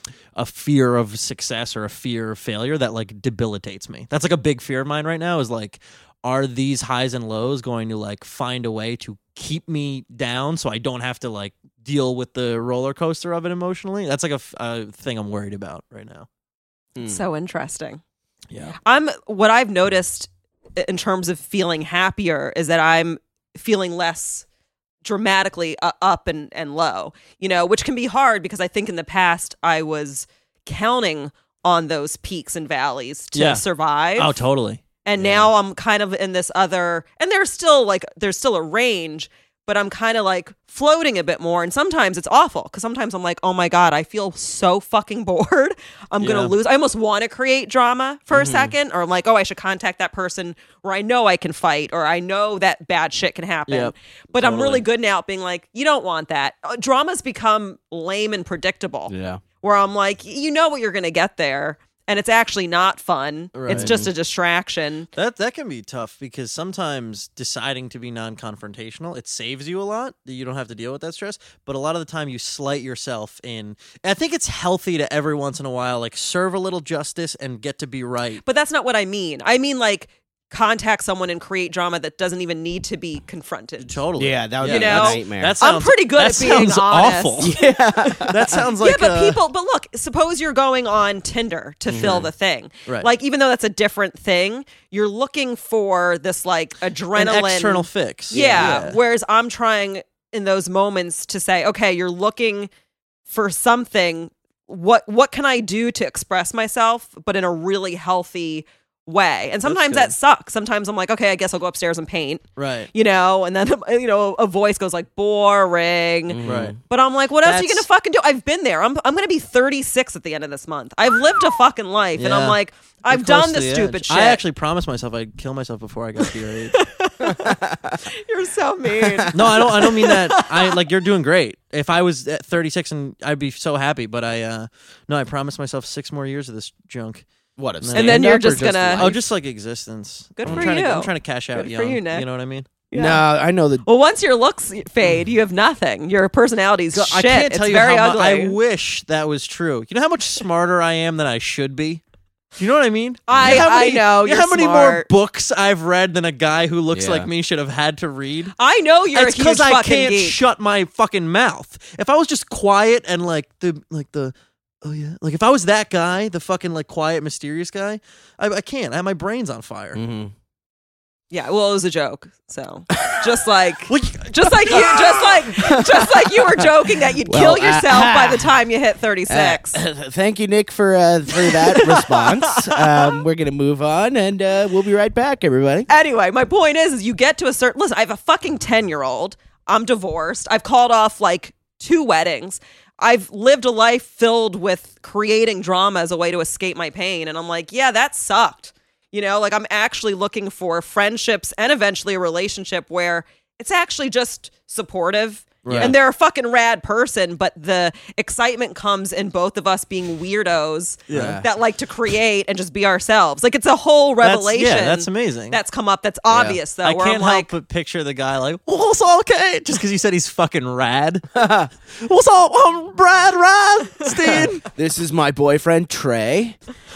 a fear of success or a fear of failure that like debilitates me. That's like a big fear of mine right now. Is like, are these highs and lows going to like find a way to keep me down so I don't have to like deal with the roller coaster of it emotionally? That's like a, f- a thing I'm worried about right now. Mm. So interesting. Yeah. I'm what I've noticed in terms of feeling happier is that I'm feeling less dramatically uh, up and, and low, you know, which can be hard because I think in the past I was counting on those peaks and valleys to Yeah. survive. Oh, totally. And Yeah. now I'm kind of in this other, and there's still like, there's still a range, but I'm kind of like floating a bit more. And sometimes it's awful because sometimes I'm like, oh my God, I feel so fucking bored. I'm going Yeah. to lose. I almost want to create drama for a second, or I'm like, oh, I should contact that person where I know I can fight, or I know that bad shit can happen. Yep, but I'm totally. really good now at being like, you don't want that. Uh, Drama's become lame and predictable, Yeah. where I'm like, you know what you're going to get there. And it's actually not fun. It's Right. just a distraction. That that can be tough because sometimes deciding to be non-confrontational, it saves you a lot. You don't have to deal with that stress. But a lot of the time you slight yourself in. And I think it's healthy to every once in a while like serve a little justice and get to be right. But that's not what I mean. I mean, like, contact someone and create drama that doesn't even need to be confronted. Totally. Yeah, that would Yeah, be know, a that's- nightmare. That I'm sounds, pretty good that at being sounds honest. awful. yeah. That sounds like yeah, but uh, people, but look, suppose you're going on Tinder to fill the thing. Right. Like, even though that's a different thing, you're looking for this, like, an adrenaline. external fix. Yeah. Whereas I'm trying in those moments to say, okay, you're looking for something. What what can I do to express myself, but in a really healthy way? And sometimes good. that sucks. Sometimes I'm like, okay, I guess I'll go upstairs and paint, Right. you know, and then, you know, a voice goes like, boring. Right. But I'm like, what else are you That's- gonna fucking do? I've been there. I'm I'm gonna be thirty-six at the end of this month. I've lived a fucking life, and Yeah. I'm like, I've You're close done to this the stupid edge. shit. I actually promised myself I'd kill myself before I got to your age. You're so mean. No, I don't. I don't mean that. I like you're doing great. If I was at thirty-six, and I'd be so happy. But I, uh no, I promised myself six more years of this junk. What? And A then And then you're stand-up or just gonna- life? Oh, just like existence. Good I'm for trying you. To, I'm trying to cash out Good for young. you, Nick. You know what I mean? Yeah. No, I know that. Well, once your looks fade, you have nothing. Your personality's So shit. I can't it's tell you very how mu- ugly. I wish that was true. You know how much smarter I am than I should be. You know what I mean? I- You know how I many- know, You you're know how many more smart. books I've read than a guy who looks Yeah. like me should have had to read? I know you're It's a huge because I fucking can't geek. shut my fucking mouth. If I was just quiet and like the like the oh yeah, like if I was that guy, the fucking like quiet, mysterious guy, I, I can't. I have my brains on fire. Mm-hmm. Yeah, well, it was a joke. So just like, Like, just like you, just like, just like you were joking that you'd Well, kill yourself uh, by the time you hit thirty-six. Thank you, Nick, for uh, for that response. Um, we're gonna move on, and uh, we'll be right back, everybody. Anyway, my point is, is you get to a certain. Listen, I have a fucking ten-year-old. I'm divorced. I've called off like two weddings. I've lived a life filled with creating drama as a way to escape my pain, and I'm like, yeah, that sucked. You know, like I'm actually looking for friendships and eventually a relationship where it's actually just supportive. Right. And they're a fucking rad person, but the excitement comes in both of us being weirdos Yeah. that like to create and just be ourselves. Like it's a whole That's- revelation. yeah, that's amazing. That's come up. That's obvious though. I where can't I'm help like, but picture the guy like, what's all okay? Just because you said he's fucking rad. What's up? I'm Brad Radstein. This is my boyfriend Trey.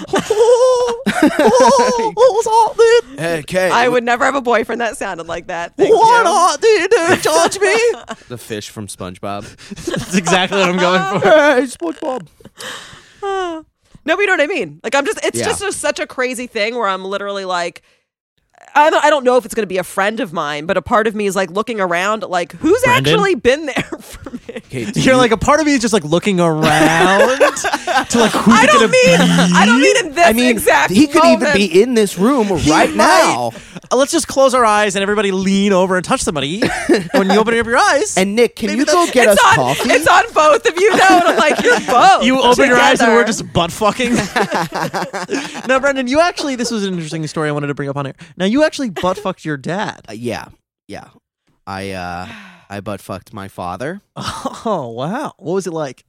What's up, dude? Okay, I would never have a boyfriend that sounded like that. Thank Why you. not, dude? Don't judge me. the fish from SpongeBob. That's exactly what I'm going for. Hey, SpongeBob. No, but you know what I mean? Like, I'm just, it's Yeah. just a, such a crazy thing where I'm literally like, I don't, I don't know if it's going to be a friend of mine, but a part of me is like looking around, like, who's Brendan? actually been there for me? Okay, do You're you- like a part of me is just like looking around to like who's I it gonna don't mean, be. I don't mean in this I mean, exact he could moment. even be in this room He right might. now. Uh, Let's just close our eyes and everybody lean over and touch somebody. When you open up your eyes, And Nick, can Maybe you go that's- get it's us on, coffee? It's on both of you now, and I'm like, you're both. you open your eyes and together. we're just butt fucking. Now, Brendan, you actually, this was an interesting story I wanted to bring up on here. Now, you actually butt fucked your dad. Uh, yeah, yeah. I uh, I butt fucked my father. Oh, wow. What was it like?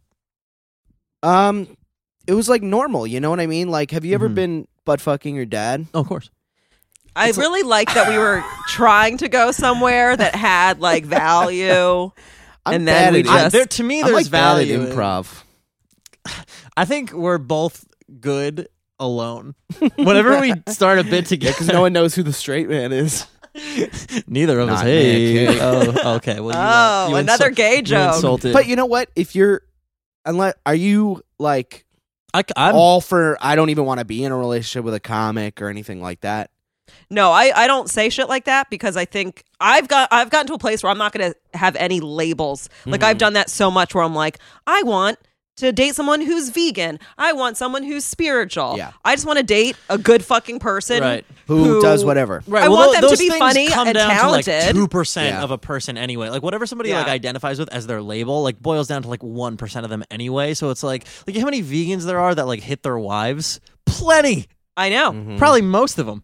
Um, it was like normal. You know what I mean? Like, have you ever Mhm. been butt fucking your dad? Oh, of course. I really like that we were trying to go somewhere that had like value. I'm And then bad we at just- it. I, there, to me, I'm there's like bad at value in- improv. I think we're both good alone. Whenever we start a bit together, Because no one knows who the straight man is. neither of us. Not Hey, Nick. oh, okay. Well, you, uh, Oh, you another insult- gay you joke. insulted. But you know what? If you're, unless are you like I, I'm all for? I don't even want to be in a relationship with a comic or anything like that. No, I, I don't say shit like that because I think I've got I've gotten to a place where I'm not going to have any labels. Like Mm-hmm. I've done that so much where I'm like, I want to date someone who's vegan. I want someone who's spiritual. Yeah. I just want to date a good fucking person Right. Who, does whatever? Right. I well, want tho- them to those be things funny come and down talented. to like two percent Yeah. of a person anyway. Like whatever somebody Yeah. like identifies with as their label, like boils down to like one percent of them anyway. So it's like, like how many vegans there are that like hit their wives? Plenty. I know. Mm-hmm. Probably most of them.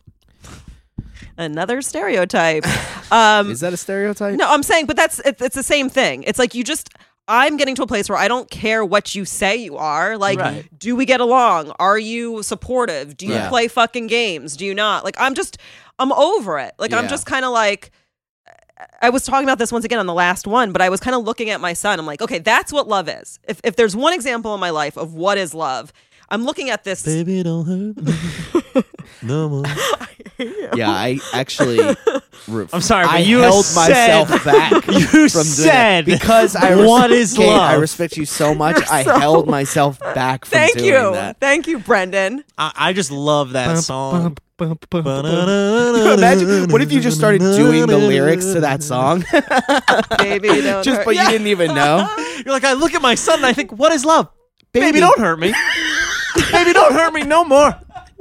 Another stereotype. Um, Is that a stereotype? No, I'm saying, but that's it, it's the same thing. It's like you just. I'm getting to a place where I don't care what you say you are. Like, Right. do we get along? Are you supportive? Do you Yeah. play fucking games? Do you not? Like, I'm just, I'm over it. Like, I'm Yeah. just kind of like, I was talking about this once again on the last one, but I was kind of looking at my son. I'm like, okay, that's what love is. If if there's one example in my life of what is love, I'm looking at this. Baby, don't hurt me. No more. Yeah, I actually. re- I'm sorry, but I you held said- myself back. You from doing said that because I what is Kate, I love? respect you so much. You're I so- held myself back from Thank doing you, that. thank you, Brendan. I, I just love that song. Imagine what if you just started doing the lyrics to that song, Baby, don't just hurt- but Yeah. you didn't even know. You're like, I look at my son and I think, what is love? Baby, Baby. don't hurt me. Baby, don't hurt me no more.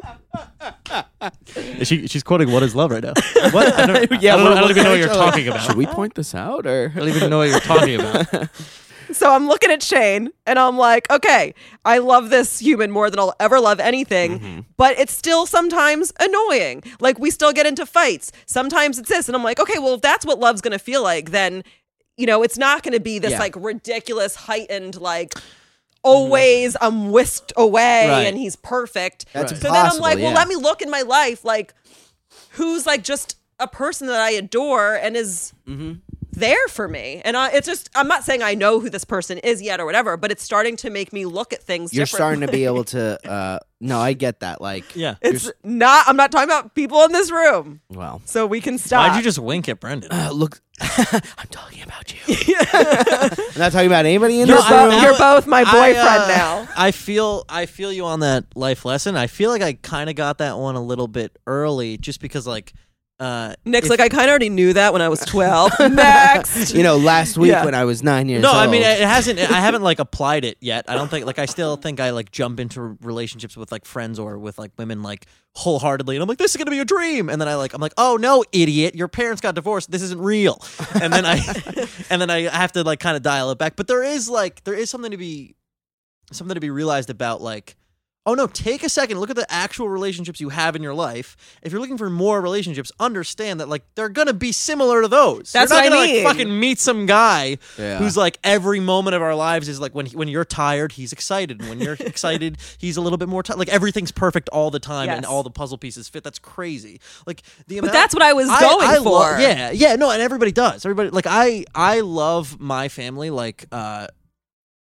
She, she's quoting "What is love" right now. What? I don't, Yeah, I don't, what- I don't even know what you're actually- talking about. Should we point this out or? I don't even know what you're talking about. So I'm looking at Shane and I'm like, okay, I love this human more than I'll ever love anything, Mm-hmm. but it's still sometimes annoying. Like we still get into fights. Sometimes it's this. And I'm like, okay, well, if that's what love's going to feel like, then, you know, it's not going to be this Yeah. like ridiculous, heightened, like, always I'm whisked away Right. and he's perfect. That's so then I'm impossible, like, well, yeah. let me look in my life, like, who's like just a person that I adore and is Mm-hmm. there for me. And I, it's just, I'm not saying I know who this person is yet or whatever, but it's starting to make me look at things You're starting to differently. be able to. Uh, no, I get that. Like, Yeah. you're It's s- not, I'm not talking about people in this room. well, So we can stop. Why'd you just wink at Brendan? uh, look, I'm talking about you. I'm not talking about anybody in you're, this I- both, room. you're both my I, boyfriend uh, now. I feel I feel you on that life lesson. I feel like I kind of got that one a little bit early, just because like. Uh, Nick's if- like, I kind of already knew that when I was twelve. Next. You know, last week Yeah. when I was nine years No, old. I mean it hasn't. I haven't like applied it yet. I don't think like I still think I like jump into relationships with like friends or with like women like wholeheartedly, and I'm like, this is gonna be a dream, and then I like I'm like, oh no, idiot, your parents got divorced. This isn't real, and then I and then I have to like kind of dial it back. But there is like there is something to be something to be realized about like. Oh no, take a second, look at the actual relationships you have in your life. If you're looking for more relationships, understand that like they're gonna be similar to those. That's you're not what I gonna mean. like fucking meet some guy Yeah. who's like every moment of our lives is like when he, when you're tired, he's excited. And when you're excited, he's a little bit more tired. Like everything's perfect all the time and Yes. all the puzzle pieces fit. That's crazy. Like the But amount that's what I was I- going I lo- for. yeah, yeah, no, and everybody does. Everybody like I I love my family like uh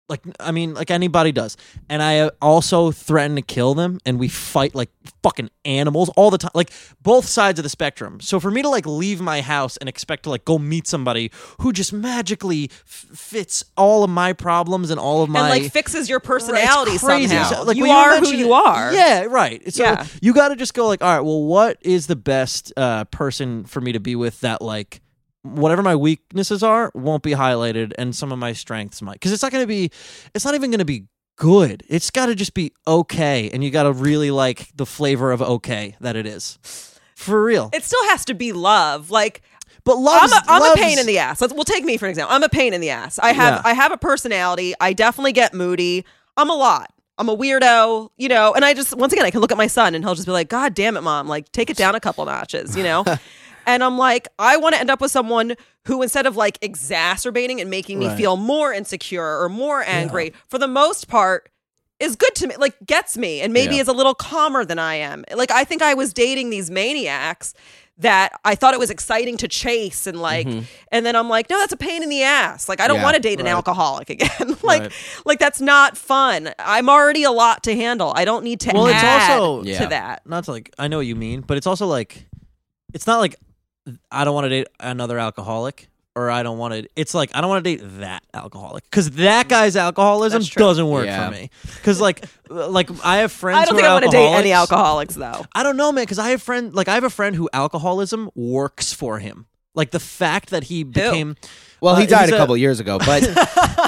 Like, I mean, like anybody does. And I uh, also threaten to kill them, and we fight like fucking animals all the time. Like, both sides of the spectrum. So for me to, like, leave my house and expect to, like, go meet somebody who just magically f- fits all of my problems and all of my... And, like, fixes your personality Right, it's crazy. somehow. So, like, you when are who mention you it- are. Yeah, right. So Yeah. you got to just go, like, all right, well, what is the best uh, person for me to be with that, like, whatever my weaknesses are won't be highlighted, and some of my strengths might, because it's not going to be, it's not even going to be good. It's got to just be okay, and you got to really like the flavor of okay that it is, for real. It still has to be love. Like, But love, I'm a, I'm a pain in the ass. Let's, well, take me for an example. I'm a pain in the ass. I have Yeah. I have a personality. I definitely get moody. I'm a lot. I'm a weirdo, you know. And I just once again I can look at my son and he'll just be like, "God damn it, mom! Like, take it down a couple notches," you know. And I'm like, I want to end up with someone who, instead of like exacerbating and making me Right. feel more insecure or more angry, for the most part, is good to me, like gets me, and maybe Yeah. is a little calmer than I am. Like, I think I was dating these maniacs that I thought it was exciting to chase, and like, and then I'm like, no, that's a pain in the ass. Like, I don't Yeah, want to date an right. alcoholic again. like, Right. like that's not fun. I'm already a lot to handle. I don't need to Well, it's add also- to Yeah. that. Not to like, I know what you mean, but it's also like, it's not like I don't want to date another alcoholic, or I don't want to. It's like I don't want to date that alcoholic, because that guy's alcoholism That's true. doesn't work Yeah. for me. Because like, like I have friends. I don't who think are I want to date any alcoholics. alcoholics though. I don't know, man, because I have friend like I have a friend who alcoholism works for him. Like the fact that he became Well, he Uh, died he's a a- couple years ago, but he, It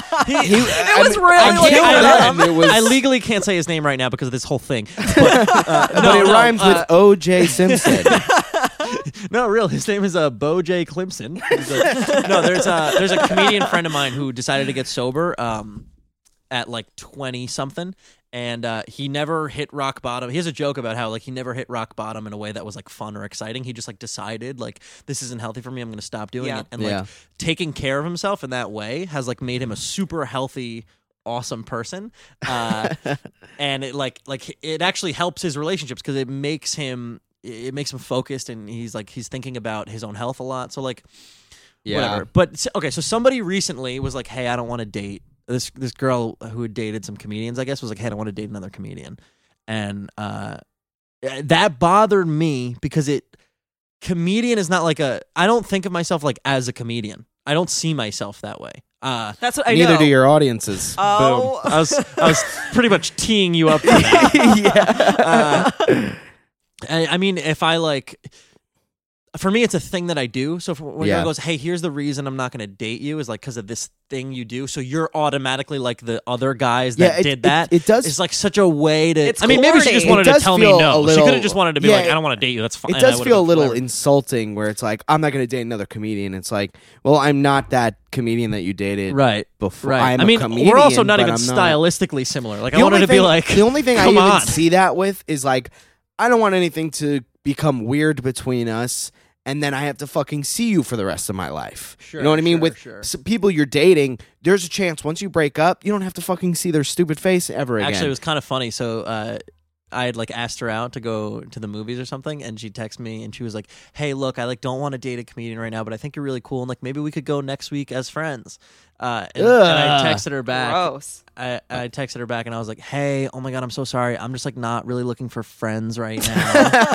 was really I like can't that. remember. It was, I legally can't say his name right now because of this whole thing. But, uh, but no, it no, rhymes uh, with O J Simpson. No, real. His name is uh, Bo J. Clemson. He's a- no, there's a there's a comedian friend of mine who decided to get sober um, at like twenty something, and uh, he never hit rock bottom. He has a joke about how like he never hit rock bottom in a way that was like fun or exciting. He just like decided like this isn't healthy for me. I'm going to stop doing Yeah. it, and Yeah. like taking care of himself in that way has like made him a super healthy, awesome person. Uh, and it like like it actually helps his relationships because it makes him. It makes him focused, and he's like he's thinking about his own health a lot. So like, Yeah. whatever. But s- okay, so somebody recently was like, "Hey, I don't want to date this." This girl who had dated some comedians, I guess, was like, "Hey, I don't want to date another comedian," and uh, that bothered me because it comedian is not like a. I don't think of myself like as a comedian. I don't see myself that way. Uh, That's what I Neither know. do your audiences. Oh, boom. I was I was pretty much teeing you up for that. Uh, I, I mean, if I like, for me, it's a thing that I do. So for, when a Yeah. girl goes, "Hey, here's the reason I'm not going to date you," is like because of this thing you do. So you're automatically like the other guys that Yeah, it- did it- that. it does- It's like such a way to. It's I mean, maybe she just corny. wanted It to does tell me feel no. a she little- could have just wanted to be yeah, like, "I don't want to date you." That's fine. It does I would've feel a been little whatever. insulting where it's like, I'm not going to date another comedian. It's like, well, I'm not that comedian that you dated right. before. Right. I'm I mean, a comedian, we're also not but even I'm not. stylistically similar. Like I The wanted only to be thing- like, the only thing I come even on. see that with is like, I don't want anything to become weird between us, and then I have to fucking see you for the rest of my life. Sure, you know what I mean? sure, With sure. s- people you're dating, there's a chance once you break up, you don't have to fucking see their stupid face ever again. Actually, it was kind of funny. So uh, I had like asked her out to go to the movies or something, and she texted me and she was like, "Hey, look, I like don't want to date a comedian right now, but I think you're really cool, and like maybe we could go next week as friends." Uh, and, and I Ugh. texted her back. gross. I, I texted her back and I was like, "Hey, oh my god, I'm so sorry. I'm just like not really looking for friends right now."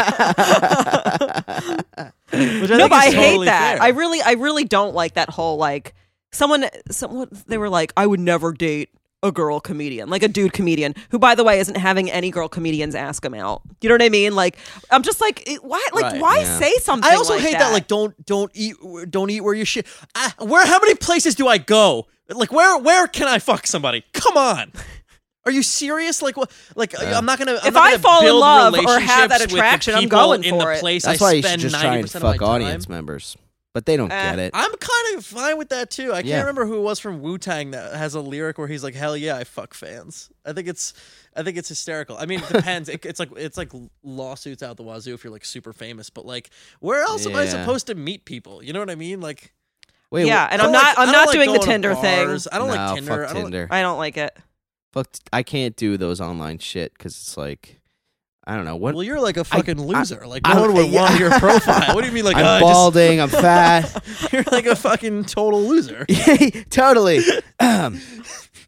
Which I No, think but I is hate totally that. fair. I really, I really don't like that whole like someone, someone. They were like, I would never date a girl comedian, like a dude comedian, who, by the way, isn't having any girl comedians ask him out. You know what I mean? Like, I'm just like, it- why? Like, Right, why yeah. say something? I also like hate that. Like, don't don't eat don't eat where you shit. I, where? How many places do I go? Like, where where can I fuck somebody? Come on. Are you serious? Like what? Like I'm not gonna. I'm If not I gonna fall in build love or have that relationships with the attraction, I'm people going in for the it. place That's I why you should spend just try ninety and percent of my fuck time. audience members, but they don't Uh, get it. I'm kind of fine with that too. I can't Yeah. remember who it was from Wu Tang that has a lyric where he's like, "Hell yeah, I fuck fans." I think it's, I think it's hysterical. I mean, it depends. it, it's like it's like lawsuits out the wazoo if you're like super famous. But like, where else am I Yeah. supposed to meet people? You know what I mean? Like, Wait, yeah, wh- and I I'm don't not, like- I I'm don't not like doing the going to Tinder thing. bars. I don't no, like Tinder. Fuck I don't Tinder. I don't like it. Fuck, I can't do those online shit because it's like, I don't know what. Well, you're like a fucking loser. like I- no one would yeah. want your profile. What do you mean? Like, I'm uh, balding. I'm fat. just, you're like a fucking total loser. Totally. Um,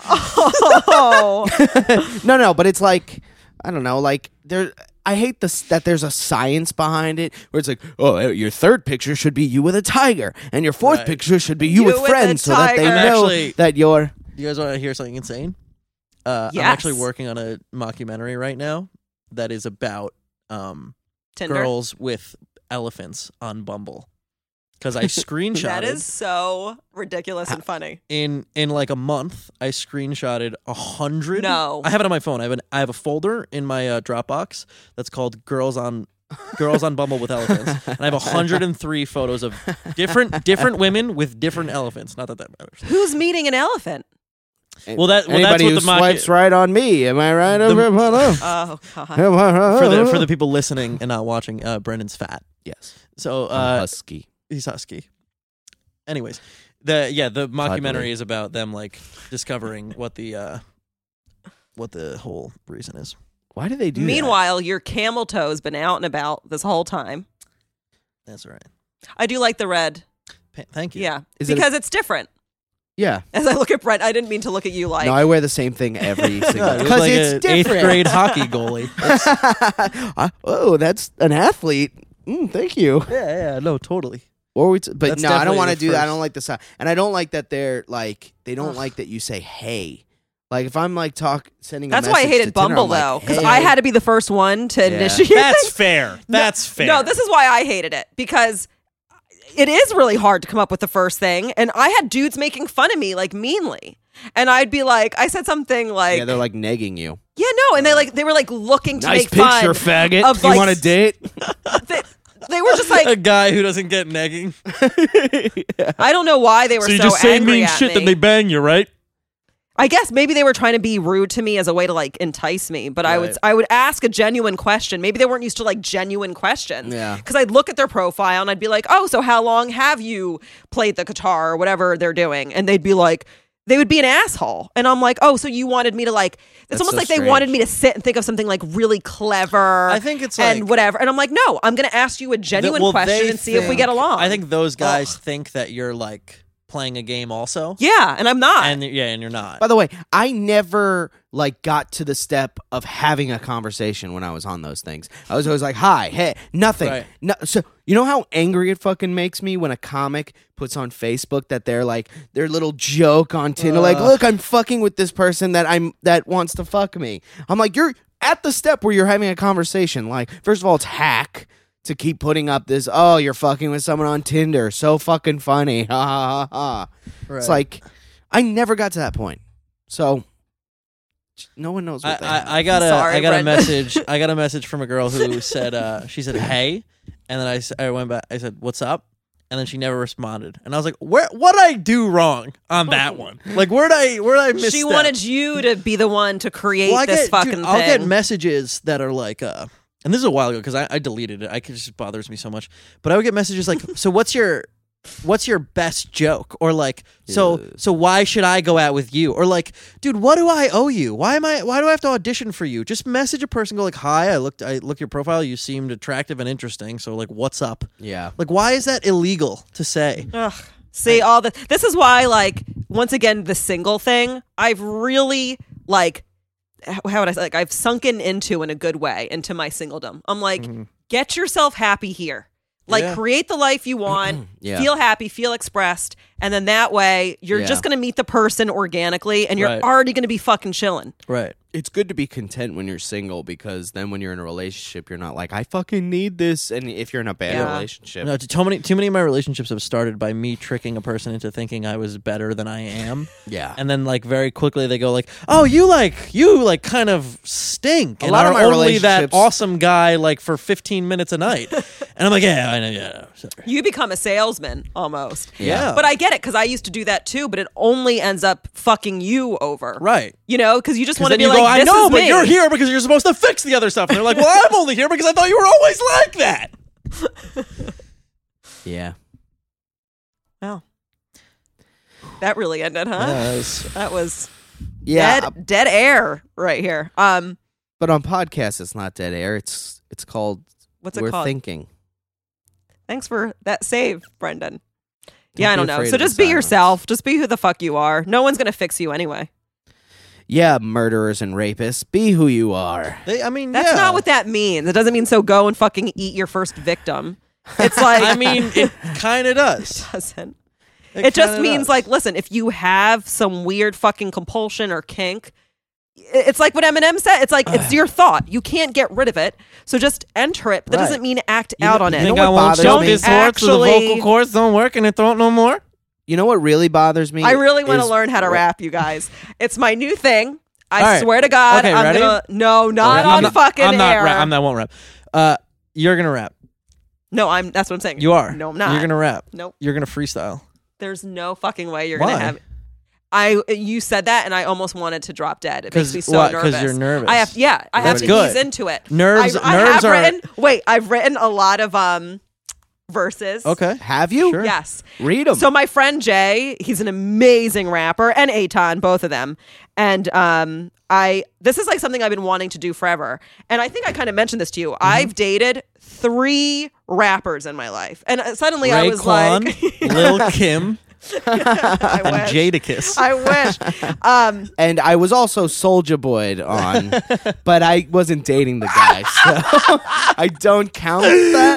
Oh. No, no, but it's like I don't know, like there. I hate this that there's a science behind it where it's like, oh, your third picture should be you with a tiger, and your fourth Right. picture should be you, You with with a friends, so that they tiger. know Actually- that you're. You guys want to hear something insane? Uh, Yes. I'm actually working on a mockumentary right now that is about um, Tinder. girls with elephants on Bumble. Because I screenshotted That is so ridiculous and funny. in in like a month. I screenshotted a hundred. No. I have it on my phone. I have an I have a folder in my uh, Dropbox that's called "Girls on Girls on Bumble with Elephants," and I have a hundred and three photos of different different women with different elephants. Not that that matters. Who's meeting an elephant? Well, that well, Anybody that's what who the mock- swipes right on me, am I right? The- Oh, God. for the for the people listening and not watching. Uh, Brendan's fat, yes, so I'm uh, husky. he's husky. Anyways, the yeah the mockumentary Cuddly. is about them like discovering what the uh, what the whole reason is. Why do they do that? Meanwhile, your camel toe's been out and about this whole time. That's right. I do like the red. Pa- thank you. Yeah. Is it a- because it's different. Yeah. As I look at Brent, I didn't mean to look at you like. No, I wear the same thing every single No, it was because like it's an different. eighth grade hockey goalie. Uh, oh, that's an athlete. Mm, thank you. yeah, yeah, no, totally. Or we t- but That's no, I don't definitely want to the do that. I first. don't like the sound, and I don't like that they're like they don't Ugh. like that you say hey. Like if I'm like talk sending. That's a why I message hated to Tinder, Bumble I'm like, though, because hey. I had to be the first one to Yeah. initiate. That's things. fair. That's fair. No, this is why I hated it because it is really hard to come up with the first thing, and I had dudes making fun of me like meanly, and I'd be like, I said something like, Yeah, they're like negging you. yeah, no, and they like they were like looking to Nice make picture, fun. faggot. of, you like, want a date? They, they were just A like, guy who doesn't get negging. I don't know why they were so you so just say angry mean at shit, me. then they bang you, right? I guess maybe they were trying to be rude to me as a way to like entice me, but I would Right. I would ask a genuine question. Maybe they weren't used to like genuine questions. Yeah. Because I'd look at their profile and I'd be like, oh, so how long have you played the guitar or whatever they're doing? And they'd be like, they would be an asshole. And I'm like, oh, so you wanted me to like, it's That's almost so like they strange. wanted me to sit and think of something like really clever. I think it's and like- whatever. And I'm like, no, I'm going to ask you a genuine well, question they and see if we think- get along. I think those guys think that you're like playing a game also. Yeah, and I'm not. And yeah, and you're not. By the way, I never like got to the step of having a conversation when I was on those things. I was always like, "Hi, hey, nothing." Right. No, so you know how angry it fucking makes me when a comic puts on Facebook that they're like their little joke on Tinder, like, Ugh. "Look, I'm fucking with this person that I'm that wants to fuck me." I'm like, you're at the step where you're having a conversation. Like, first of all, it's hack to keep putting up this. Oh, you're fucking with someone on Tinder. So fucking funny. Ha ha ha ha. Right. It's like I never got to that point. So no one knows I, what they have. I, I got a Sorry, I got Brendan. a message. I got a message from a girl who said uh, she said hey, and then I, s- I went back. I said what's up, and then she never responded. And I was like, where what did I do wrong on that one? Like where did I where did I miss? she wanted you to be the one to create well, I this get, fucking dude, thing. I'll get messages that are like, uh, and this is a while ago because I, I deleted it. I it just bothers me so much. But I would get messages like, so what's your what's your best joke? Or like, so Yeah. so why should I go out with you? Or like, dude, what do I owe you? Why am I why do I have to audition for you? Just message a person, go like, hi, I looked I looked at your profile, you seemed attractive and interesting. So like, what's up? Yeah. Like, why is that illegal to say? Ugh. See all the. This is why, like, once again, the single thing. I've really like. h- How would I say? Like, I've sunken into in a good way into my singledom. I'm like, get yourself happy here. Like, Yeah. create the life you want. Yeah. Feel happy. Feel expressed. And then that way, you're Yeah. just gonna meet the person organically, and you're Right. already gonna be fucking chilling. Right. It's good to be content when you're single because then when you're in a relationship, you're not like, I fucking need this. And if you're in a bad Yeah. relationship, No, too many too many of my relationships have started by me tricking a person into thinking I was better than I am. yeah. And then like very quickly they go like, "Oh, you like you like kind of stink." A and lot of are my only that relationships- awesome guy like for fifteen minutes a night. And I'm like, "Yeah, I know, yeah." Sorry. You become a salesman almost. Yeah. But I get it because I used to do that too. But it only ends up fucking you over. Right. You know, because you just 'Cause want to then be you like, go, this "I know, is but me." you're here because you're supposed to fix the other stuff." And they're like, "Well, I'm only here because I thought you were always like that." yeah. Wow. That really ended, huh? that was- That was Yeah. dead, dead air right here. Um, But on podcasts, it's not dead air. It's it's called what's it We're called? Thinking. Thanks for that save, Brendan. yeah, I be don't know. afraid So of the just be silence. yourself. Just be who the fuck you are. No one's gonna fix you anyway. yeah, murderers and rapists, be who you are. They, I mean, That's yeah. not what that means. It doesn't mean so go and fucking eat your first victim. It's like I mean, it kind of does. doesn't. It, just kinda means does. like, listen, if you have some weird fucking compulsion or kink, it's like what Eminem said. It's like it's your thought. You can't get rid of it. So just enter it. But that Right. doesn't mean act out on you it. think know I what won't bothers show me? this work so the Actually- vocal cords don't work and it don't no more? You know what really bothers me? I really want to is- learn how to rap, you guys. It's my new thing. I All right. swear to God, Okay, I'm ready? gonna no, not I'm on not, fucking I'm not air. rap. I'm not won't rap. Uh, you're gonna rap. No, I'm. That's what I'm saying. You are. No, I'm not. You're gonna rap. Nope. You're gonna freestyle. There's no fucking way you're Why? gonna have. I you said that and I almost wanted to drop dead. It makes 'Cause me so what? 'Cause nervous. you're nervous. I have yeah. I have That's to good. ease into it. Nerves- I, I nerves have are- written. Wait, I've written a lot of um verses. Okay. Have you? Sure. Yes. Read them. So my friend Jay, he's an amazing rapper, and Aton, both of them. And um, I this is like something I've been wanting to do forever. And I think I kind of mentioned this to you. Mm-hmm. I've dated three rappers in my life, and uh, suddenly I was Raekwon, like, Lil Kim, I and wish. Jadakiss. I wish. Um, and I was also Soulja Boy'd on, but I wasn't dating the guy, so I don't count that.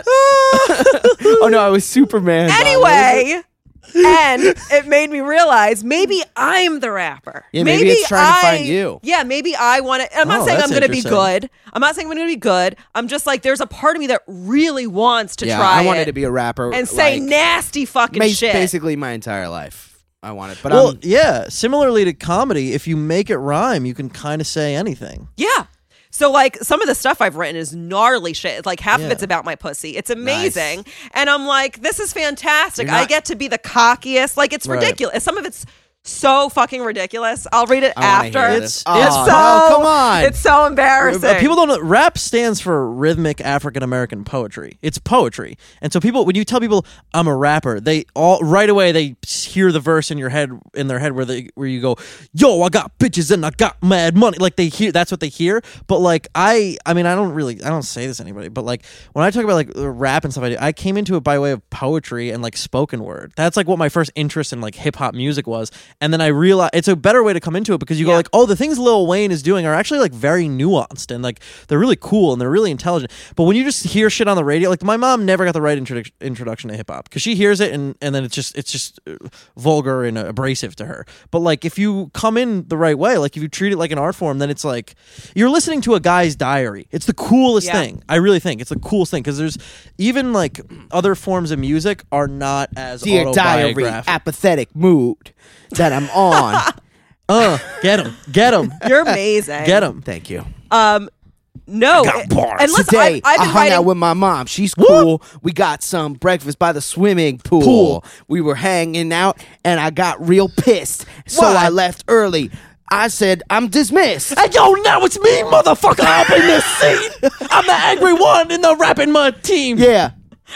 Oh no, I was Superman. anyway. And it made me realize maybe I'm the rapper. Yeah, maybe it's trying to I- find you. Yeah, maybe I want to. I'm not Oh, saying I'm that's going to be interesting. good. I'm not saying I'm going to be good. I'm just like, there's a part of me that really wants to Yeah, try I wanted it to be a rapper and say like, nasty fucking ma- shit. basically my entire life. I wanted, but Well, I'm, yeah. Similarly to comedy, if you make it rhyme, you can kind of say anything. Yeah. So like some of the stuff I've written is gnarly shit. Like half of Yeah. it's about my pussy. It's amazing. And I'm like, this is fantastic. You're I not- get to be the cockiest. Like it's Right. ridiculous. Some of it's so fucking ridiculous. I'll read it I wanna after. hear It's- this. it's Oh, so oh, come on. It's so embarrassing. Uh, People don't know. Rap stands for rhythmic African American poetry. It's poetry, and so people, when you tell people I'm a rapper, they all right away they hear the verse in your head, in their head, where they where you go, "Yo, I got bitches and I got mad money." Like they hear, that's what they hear. But like I, I mean, I don't really, I don't say this to anybody, but like when I talk about like uh, rap and stuff, I do, I came into it by way of poetry and like spoken word. That's like what my first interest in like hip hop music was, and then I realized it's a better way to come into it because you go Yeah. like, oh, the things Lil Wayne is doing are actually like very nuanced and like they're really cool and they're really intelligent. But when you just hear shit on the radio, like my mom never got the right introdu- introduction to hip hop because she hears it and, and then it's just it's just uh, vulgar and uh, abrasive to her. But like if you come in the right way, like if you treat it like an art form, then it's like you're listening to a guy's diary. It's the coolest Yeah. thing. I really think it's the coolest thing because there's even like other forms of music are not as Dear diary, autobiographic. apathetic mood that I'm on. uh, get him, get him, You're amazing. get him. Thank you. Um, no. got bars. And listen, Today, I've, I've I been hung writing. out with my mom. She's cool. We got some breakfast by the swimming pool. Pool. We were hanging out, and I got real pissed. So Why? I left early. I said, I'm dismissed. Hey, yo, now it's me, motherfucker, up in this scene. I'm the angry one in the rapping mud team. Yeah.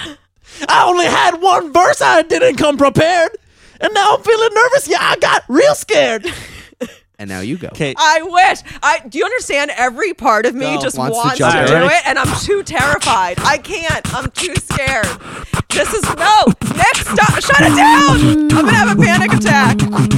I only had one verse. I didn't come prepared. And now I'm feeling nervous. Yeah, I got real scared. And now you go. Okay. I wish. I do you understand? Every part of me Go. just Wants wants, to to, jump do in. it, and I'm too terrified. I can't. I'm too scared. This is no. Nick, stop! Shut it down! I'm gonna have a panic attack.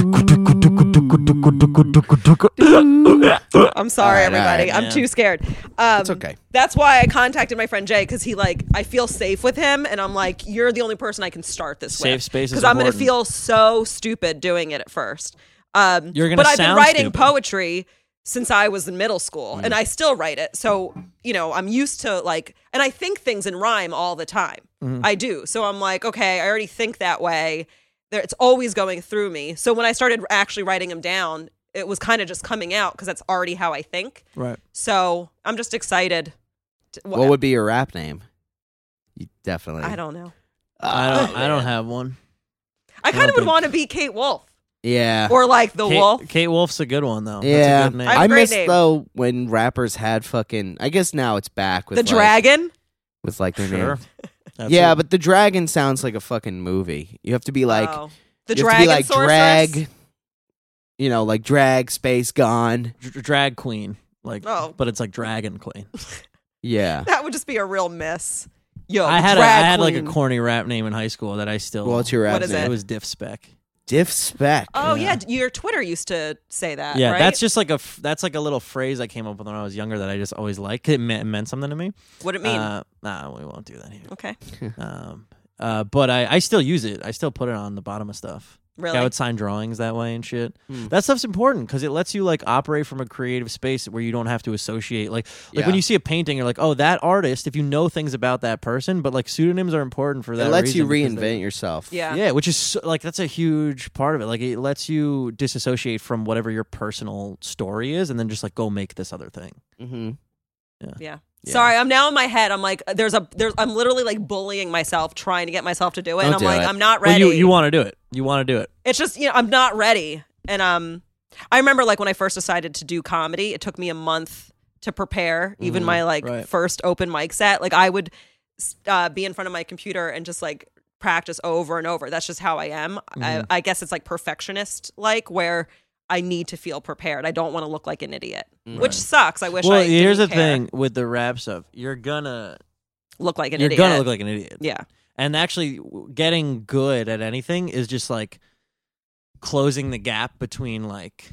I'm sorry, All right, all everybody. right, I'm man. too scared. Um, It's okay. That's why I contacted my friend Jay because he like I feel safe with him, and I'm like, you're the only person I can start this with. Safe space is because I'm gonna important. feel so stupid doing it at first. Um, You're gonna but I've been sound writing stupid. poetry since I was in middle school, Mm. and I still write it. So you know, I'm used to like, and I think things in rhyme all the time. Mm-hmm. I do. So I'm like, okay, I already think that way. There, it's always going through me. So when I started actually writing them down, it was kind of just coming out because that's already how I think. Right. So I'm just excited. To, What would be your rap name? You definitely. I don't know. I don't I don't have one. I kind don't of would think- want to be Kate Wolf Yeah. or like the Kate, Wolf. Kate Wolf's a good one though. yeah. That's a good name. I have I a great miss name. though when rappers had fucking. I guess now it's back with The like, Dragon. with like their Sure. name. That's Yeah, a- but the dragon sounds like a fucking movie. You have to be like Oh. the you have to Dragon be like Sorceress. drag. You know, like drag space gone. Dr- drag queen. Like Oh. but it's like dragon queen. Yeah. That would just be a real miss. Yo, I had a, I drag had like a queen. corny rap name in high school that I still What's your rap What is name? It was Diff Spec. Diff spec. Oh yeah. your Twitter used to say that. Yeah, right? that's just like a f- that's like a little phrase I came up with when I was younger that I just always liked. It meant, it meant something to me. What it mean? Uh, nah, we won't do that here. Okay. Um, uh, but I, I still use it. I still put it on the bottom of stuff. Really? I would sign drawings that way and shit. Hmm. That stuff's important because it lets you like operate from a creative space where you don't have to associate. Like, like Yeah. when you see a painting, you're like, oh, that artist. If you know things about that person, but like pseudonyms are important for that. It lets you reason because reinvent they- yourself. Yeah. Yeah, which is so, like that's a huge part of it. Like it lets you disassociate from whatever your personal story is, and then just like go make this other thing. Mm-hmm. Yeah. Yeah. Sorry, I'm now in my head. I'm like, there's a, there's, I'm literally like bullying myself, trying to get myself to do it. Don't and I'm do like, it. I'm not Well, ready. you you want to do it. You want to do it. It's just, you know, I'm not ready. And um, I remember like when I first decided to do comedy, it took me a month to prepare. Even Mhm. my like right. first open mic set, like I would uh, be in front of my computer and just like practice over and over. That's just how I am. Mhm. I, I guess it's like perfectionist like where I need to feel prepared. I don't want to look like an idiot, Mm. which sucks. I wish Well, I here's the didn't care. thing with the rap stuff. You're gonna Look like an you're idiot. gonna look like an idiot. yeah. And actually, w- getting good at anything is just like closing the gap between like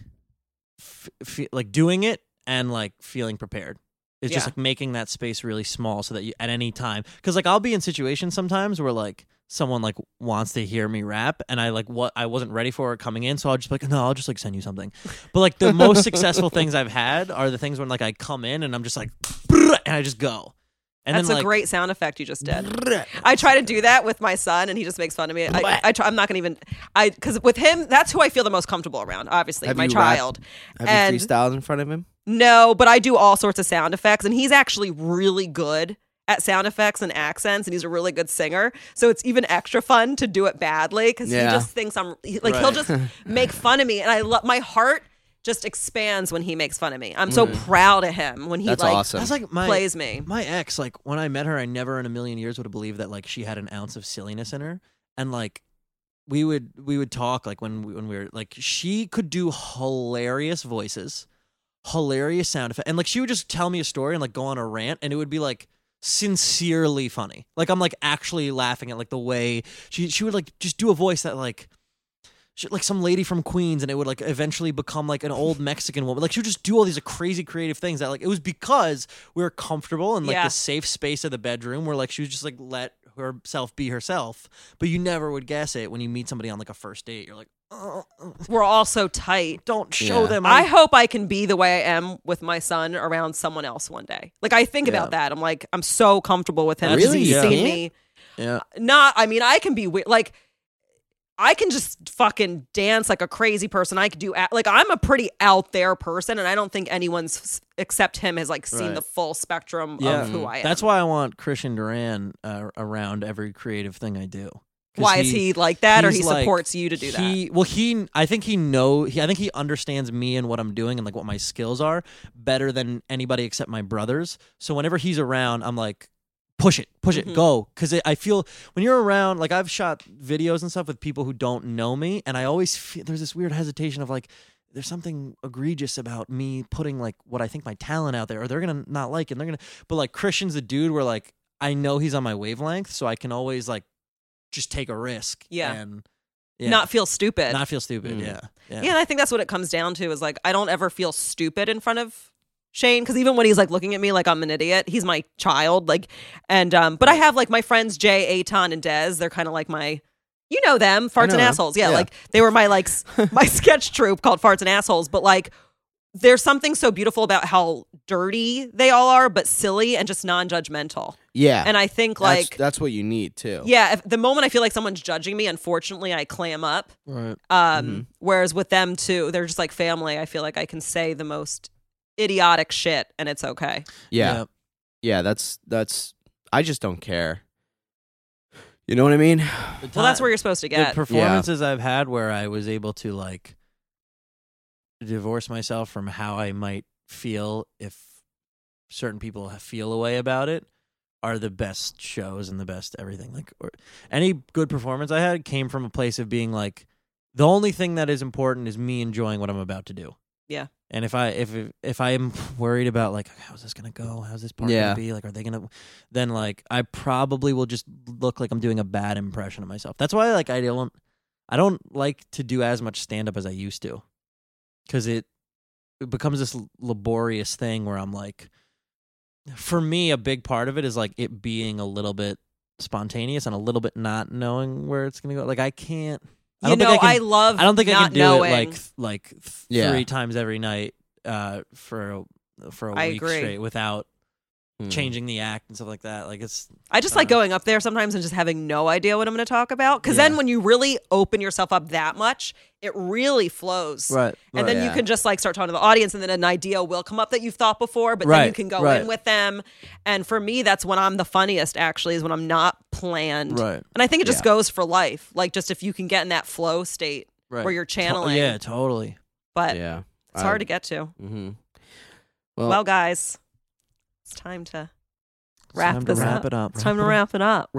f- f- like doing it and like feeling prepared. It's just Yeah. like making that space really small so that you at any time, because like I'll be in situations sometimes where like someone like wants to hear me rap and I like what I wasn't ready for it coming in, so I'll just be like, no, I'll just like send you something. But like the most successful things I've had are the things when like I come in and I'm just like and I just go. And That's then, a like, great sound effect you just did. I try to do that with my son, and he just makes fun of me. I, I try, I'm not going to even, I because with him, that's who I feel the most comfortable around. Obviously, Have my you rap- child. Have And- you freestyled in front of him? No, but I do all sorts of sound effects, and he's actually really good at sound effects and accents, and he's a really good singer. So it's even extra fun to do it badly because Yeah. he just thinks I'm he- like he'll Right. just make fun of me, and I love my heart just expands when he makes fun of me. I'm so proud of him when he That's like awesome. That's like my plays me. My ex, like when I met her, I never in a million years would have believed that like she had an ounce of silliness in her, and like we would we would talk like when we, when we were like she could do hilarious voices, hilarious sound effects, and like she would just tell me a story and like go on a rant, and it would be like sincerely funny. Like I'm like actually laughing at like the way she she would like just do a voice that like. She, like some lady from Queens, and it would like eventually become like an old Mexican woman. Like she would just do all these like, crazy creative things that like it was because we were comfortable in like Yeah. the safe space of the bedroom where like she would just like let herself be herself. But you never would guess it when you meet somebody on like a first date. You're like, oh, We're all so tight. don't show Yeah. them. I hope I can be the way I am with my son around someone else one day. Like I think Yeah. about that. I'm like, I'm so comfortable with him. That's- because Really? He's You seen can't? me. yeah. Not. I mean, I can be weird. Like I can just fucking dance like a crazy person. I could do a- like I'm a pretty out there person, and I don't think anyone's except him has like seen Right. the full spectrum Yeah. of who I am. That's why I want Christian Duran uh, around every creative thing I do. 'Cause Why is he like that, or he he's like- supports you to do he, Well, he, I think he know. He, I think he understands me and what I'm doing and like what my skills are better than anybody except my brothers. So whenever he's around, I'm like, push it, push Mhm. it, go. Because I feel when you're around, like I've shot videos and stuff with people who don't know me, and I always feel there's this weird hesitation of like, there's something egregious about me putting like what I think my talent out there, or they're gonna not like it. And they're gonna, but like Christian's the dude where like I know he's on my wavelength, so I can always like just take a risk. Yeah. and that. yeah, Not feel stupid. not feel stupid. Mm. Yeah, yeah, Yeah, and I think that's what it comes down to is like I don't ever feel stupid in front of Shane because even when he's like looking at me like I'm an idiot, he's my child. Like, and um, but I have like my friends Jay, Aton, and Dez. They're kind of like my, you know them, farts know and them. assholes. Yeah, Yeah. like they were my like s- my sketch troupe called Farts and Assholes. But like, there's something so beautiful about how dirty they all are, but silly and just non-judgmental. Yeah. And I think that's, like. that's what you need too. Yeah, if, the moment I feel like someone's judging me, unfortunately, I clam up. right. Um, Mhm. Whereas with them too, they're just like family. I feel like I can say the most idiotic shit and it's okay. Yeah. Yeah, that's that's I just don't care. You know what I mean? Well, that's where you're supposed to the get. performances I've had where I was able to like divorce myself from how I might feel if certain people feel a way about it are the best shows and the best everything. Like or, any good performance I had came from a place of being like, the only thing that is important is me enjoying what I'm about to do. Yeah. And if I if if I'm worried about like how's this gonna go, how's this part Yeah. gonna be, like are they gonna, then like I probably will just look like I'm doing a bad impression of myself. That's why like I don't I don't like to do as much stand up as I used to, because it it becomes this l- laborious thing where I'm like, for me, a big part of it is like it being a little bit spontaneous and a little bit not knowing where it's gonna go. Like I can't. I You don't know, think I, I can, love. I don't think I not can do knowing. it like th- like th- Yeah. three times every night uh, for a, for a I week agree. straight without Hmm. changing the act and stuff like that. Like it's I just Uh, like going up there sometimes and just having no idea what I'm going to talk about. Because Yeah. then when you really open yourself up that much, it really flows. right, And then you Yeah. can just like start talking to the audience, and then an idea will come up that you've thought before, but then you Right, can go right. in with them. And for me, that's when I'm the funniest, actually, is when I'm not planned. right, And I think it just Yeah. goes for life. Like, just if you can get in that flow state right. where you're To- channeling. yeah, totally. But Yeah. it's hard to get to. Mm-hmm. Well, Well, guys, it's time to It's wrap time to this wrap up. it up. It's time to wrap it up.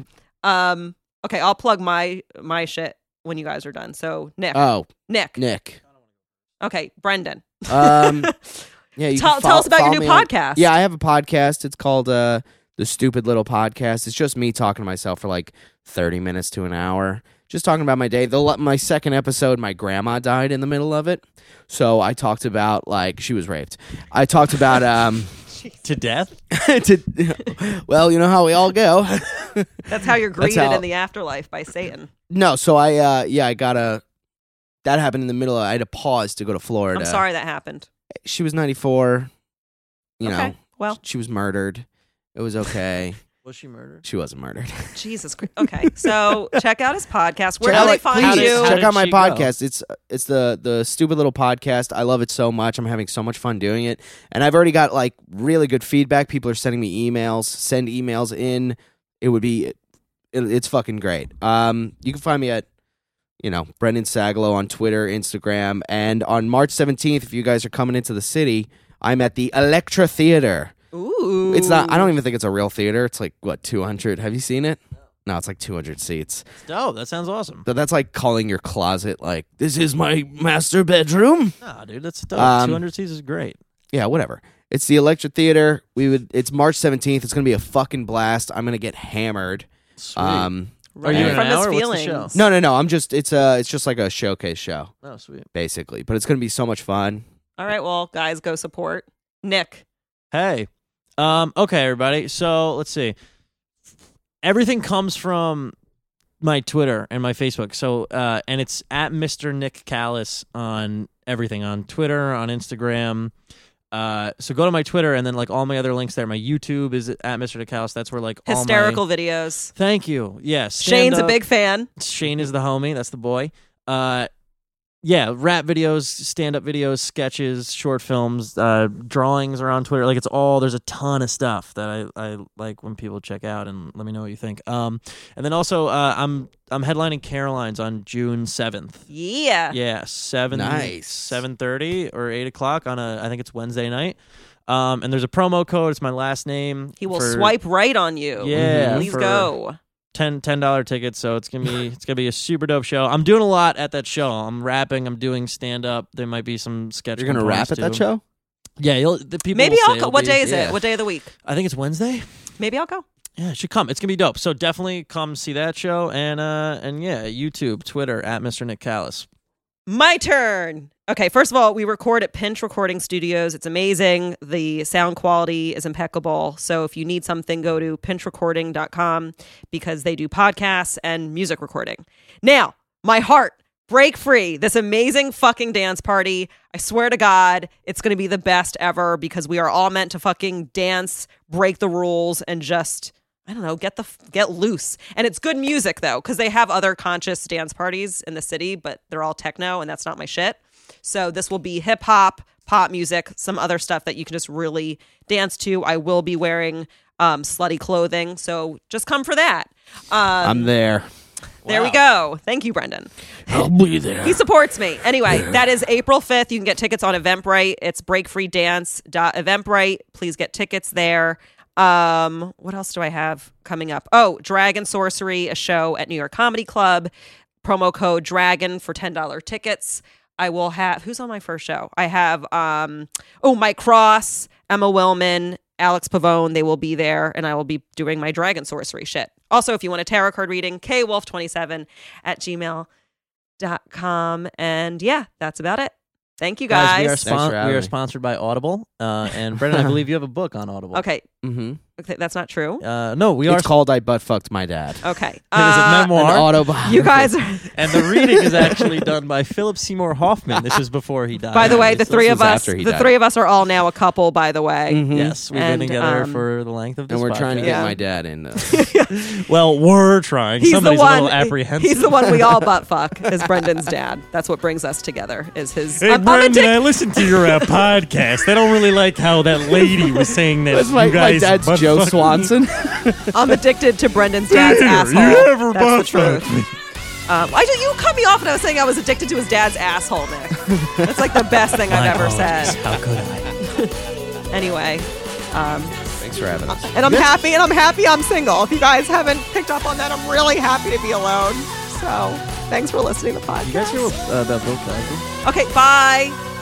Um, okay, I'll plug my my shit when you guys are done. So Nick, oh, Nick, Nick. okay, Brendan, Um, yeah. You tell can tell fol- us about your follow new me on- podcast. Yeah, I have a podcast. It's called uh, The Stupid Little Podcast. It's just me talking to myself for like thirty minutes to an hour. Just talking about my day. The le- my second episode, my grandma died in the middle of it. So I talked about, like, she was raped. I talked about, um, To death? to, well, you know how we all go. That's how you're That's greeted how- in the afterlife by Satan. No, so I, uh, yeah, I got a, that happened in the middle of, I had to pause to go to Florida. I'm sorry that happened. She was ninety-four. You okay, know, well, she was murdered. It was okay. Was she murdered? She wasn't murdered. Jesus Christ. Okay, so check out his podcast. Where Check do out they it, find how did- you? how Check did out my she go? podcast. It's it's the the stupid little podcast. I love it so much. I'm having so much fun doing it, and I've already got like really good feedback. People are sending me emails. Send emails in. It would be, it, it's fucking great. Um, you can find me at, you know, Brendan Sagalow on Twitter, Instagram, and on March seventeenth, if you guys are coming into the city, I'm at the Electra Theater. Ooh, It's not. I don't even think it's a real theater. It's like what two hundred. Have you seen it? No, it's like two hundred seats. It's dope. That sounds awesome. But that's like calling your closet like, this is my master bedroom. Nah, dude, that's dope. Um, two hundred seats is great. Yeah, whatever. It's the Electra Theater. We would. It's March seventeenth. It's gonna be a fucking blast. I'm gonna get hammered. Sweet. Um, Are you in an from his hour? What's the feelings. show? no, no, no. I'm just. It's a. It's just like a showcase show, oh, sweet. basically. But it's gonna be so much fun. All right, well, guys, go support Nick. Hey. Um, okay, everybody. So let's see. Everything comes from my Twitter and my Facebook. So uh, and it's at Mister Nick Callis on everything, on Twitter, on Instagram. Uh, so go to my Twitter, and then like all my other links there. My YouTube is at Mister Nick Callis. That's where like all my- Hysterical videos. Thank you. Yes. Shane's a big fan. Shane is the homie. That's the boy. Uh, yeah, rap videos, stand-up videos, sketches, short films, uh, drawings are on Twitter. Like it's all. There's a ton of stuff that I, I like when people check out and let me know what you think. Um, and then also uh, I'm I'm headlining Caroline's on June seventh. Yeah. Yeah, seven Nice. seven thirty or eight o'clock on a I think it's Wednesday night. Um, and there's a promo code. It's my last name. He will for swipe right on you. Yeah, Please for- go. ten ten dollar tickets, so it's gonna be it's gonna be a super dope show. I'm doing a lot at that show. I'm rapping. I'm doing stand up. There might be some sketch. You're gonna rap components, at that too. show. Yeah, you'll, the people. Maybe will say I'll go. it'll What be- day is yeah. it? What day of the week? I think it's Wednesday. Maybe I'll go. Yeah, it should come. It's gonna be dope. So definitely come see that show, and uh and yeah, YouTube, Twitter at Mister Nick Callis. My turn. Okay, first of all, we record at Pinch Recording Studios. It's amazing. The sound quality is impeccable. So if you need something, go to pinch recording dot com because they do podcasts and music recording. Now, my heart, Break Free, this amazing fucking dance party. I swear to God, it's going to be the best ever because we are all meant to fucking dance, break the rules, and just, I don't know, get the get loose. And it's good music though, because they have other conscious dance parties in the city, but they're all techno, and that's not my shit. So this will be hip hop, pop music, some other stuff that you can just really dance to. I will be wearing um, slutty clothing, so just come for that. Um, I'm there. there we go. Thank you, Brendan. I'll be there. He supports me. Anyway, that is April fifth. You can get tickets on Eventbrite. It's break free dance dot eventbrite. Please get tickets there. Um, what else do I have coming up? Oh, Dragon Sorcery, a show at New York Comedy Club. Promo code DRAGON for ten dollars tickets. I will have, who's on my first show? I have, um, oh, Mike Cross, Emma Willman, Alex Pavone. They will be there, and I will be doing my Dragon Sorcery shit. Also, if you want a tarot card reading, K Wolf twenty-seven at gmail dot com. And yeah, that's about it. Thank you guys. Guys, we are, Thanks spon- for we having are me. sponsored by Audible. Uh, and Brendan, I believe you have a book on Audible. Okay. Mm-hmm. Okay, that's not true. Uh, no, we are. It's called I Butt Fucked My Dad. Okay. It is a Uh, memoir. An autobiography. you guys are. And the reading is actually done by Philip Seymour Hoffman. This was before he died. By the way, the this three was of us, after he the died. three of us are all now a couple. By the way, Mhm. Yes, we've And, been together um, for the length of this And we're trying to podcast. get Yeah. my dad in this. Well, we're trying. he's the Somebody's one. a little apprehensive. He's the one we all butt fuck. Is Brendan's dad? That's what brings us together. Is his? Hey, I'm, I'm Brendan, addic- I listened to your uh, podcast. They don't really like how that lady was saying that That's you my, my guys dad's butt Joe fuck- Swanson. I'm addicted to Brendan's dad's Peter, asshole. you ever That's the butt truth. fuck me? Um, I just, you cut me off and I was saying I was addicted to his dad's asshole, Nick. That's like the best thing I've My ever apologies. said. How could I? Anyway, um, Thanks for having us. and I'm happy, and I'm happy I'm single. If you guys haven't picked up on that, I'm really happy to be alone. So, thanks for listening to the podcast. You guys hear what, uh, about Bill Cosby? Okay, bye.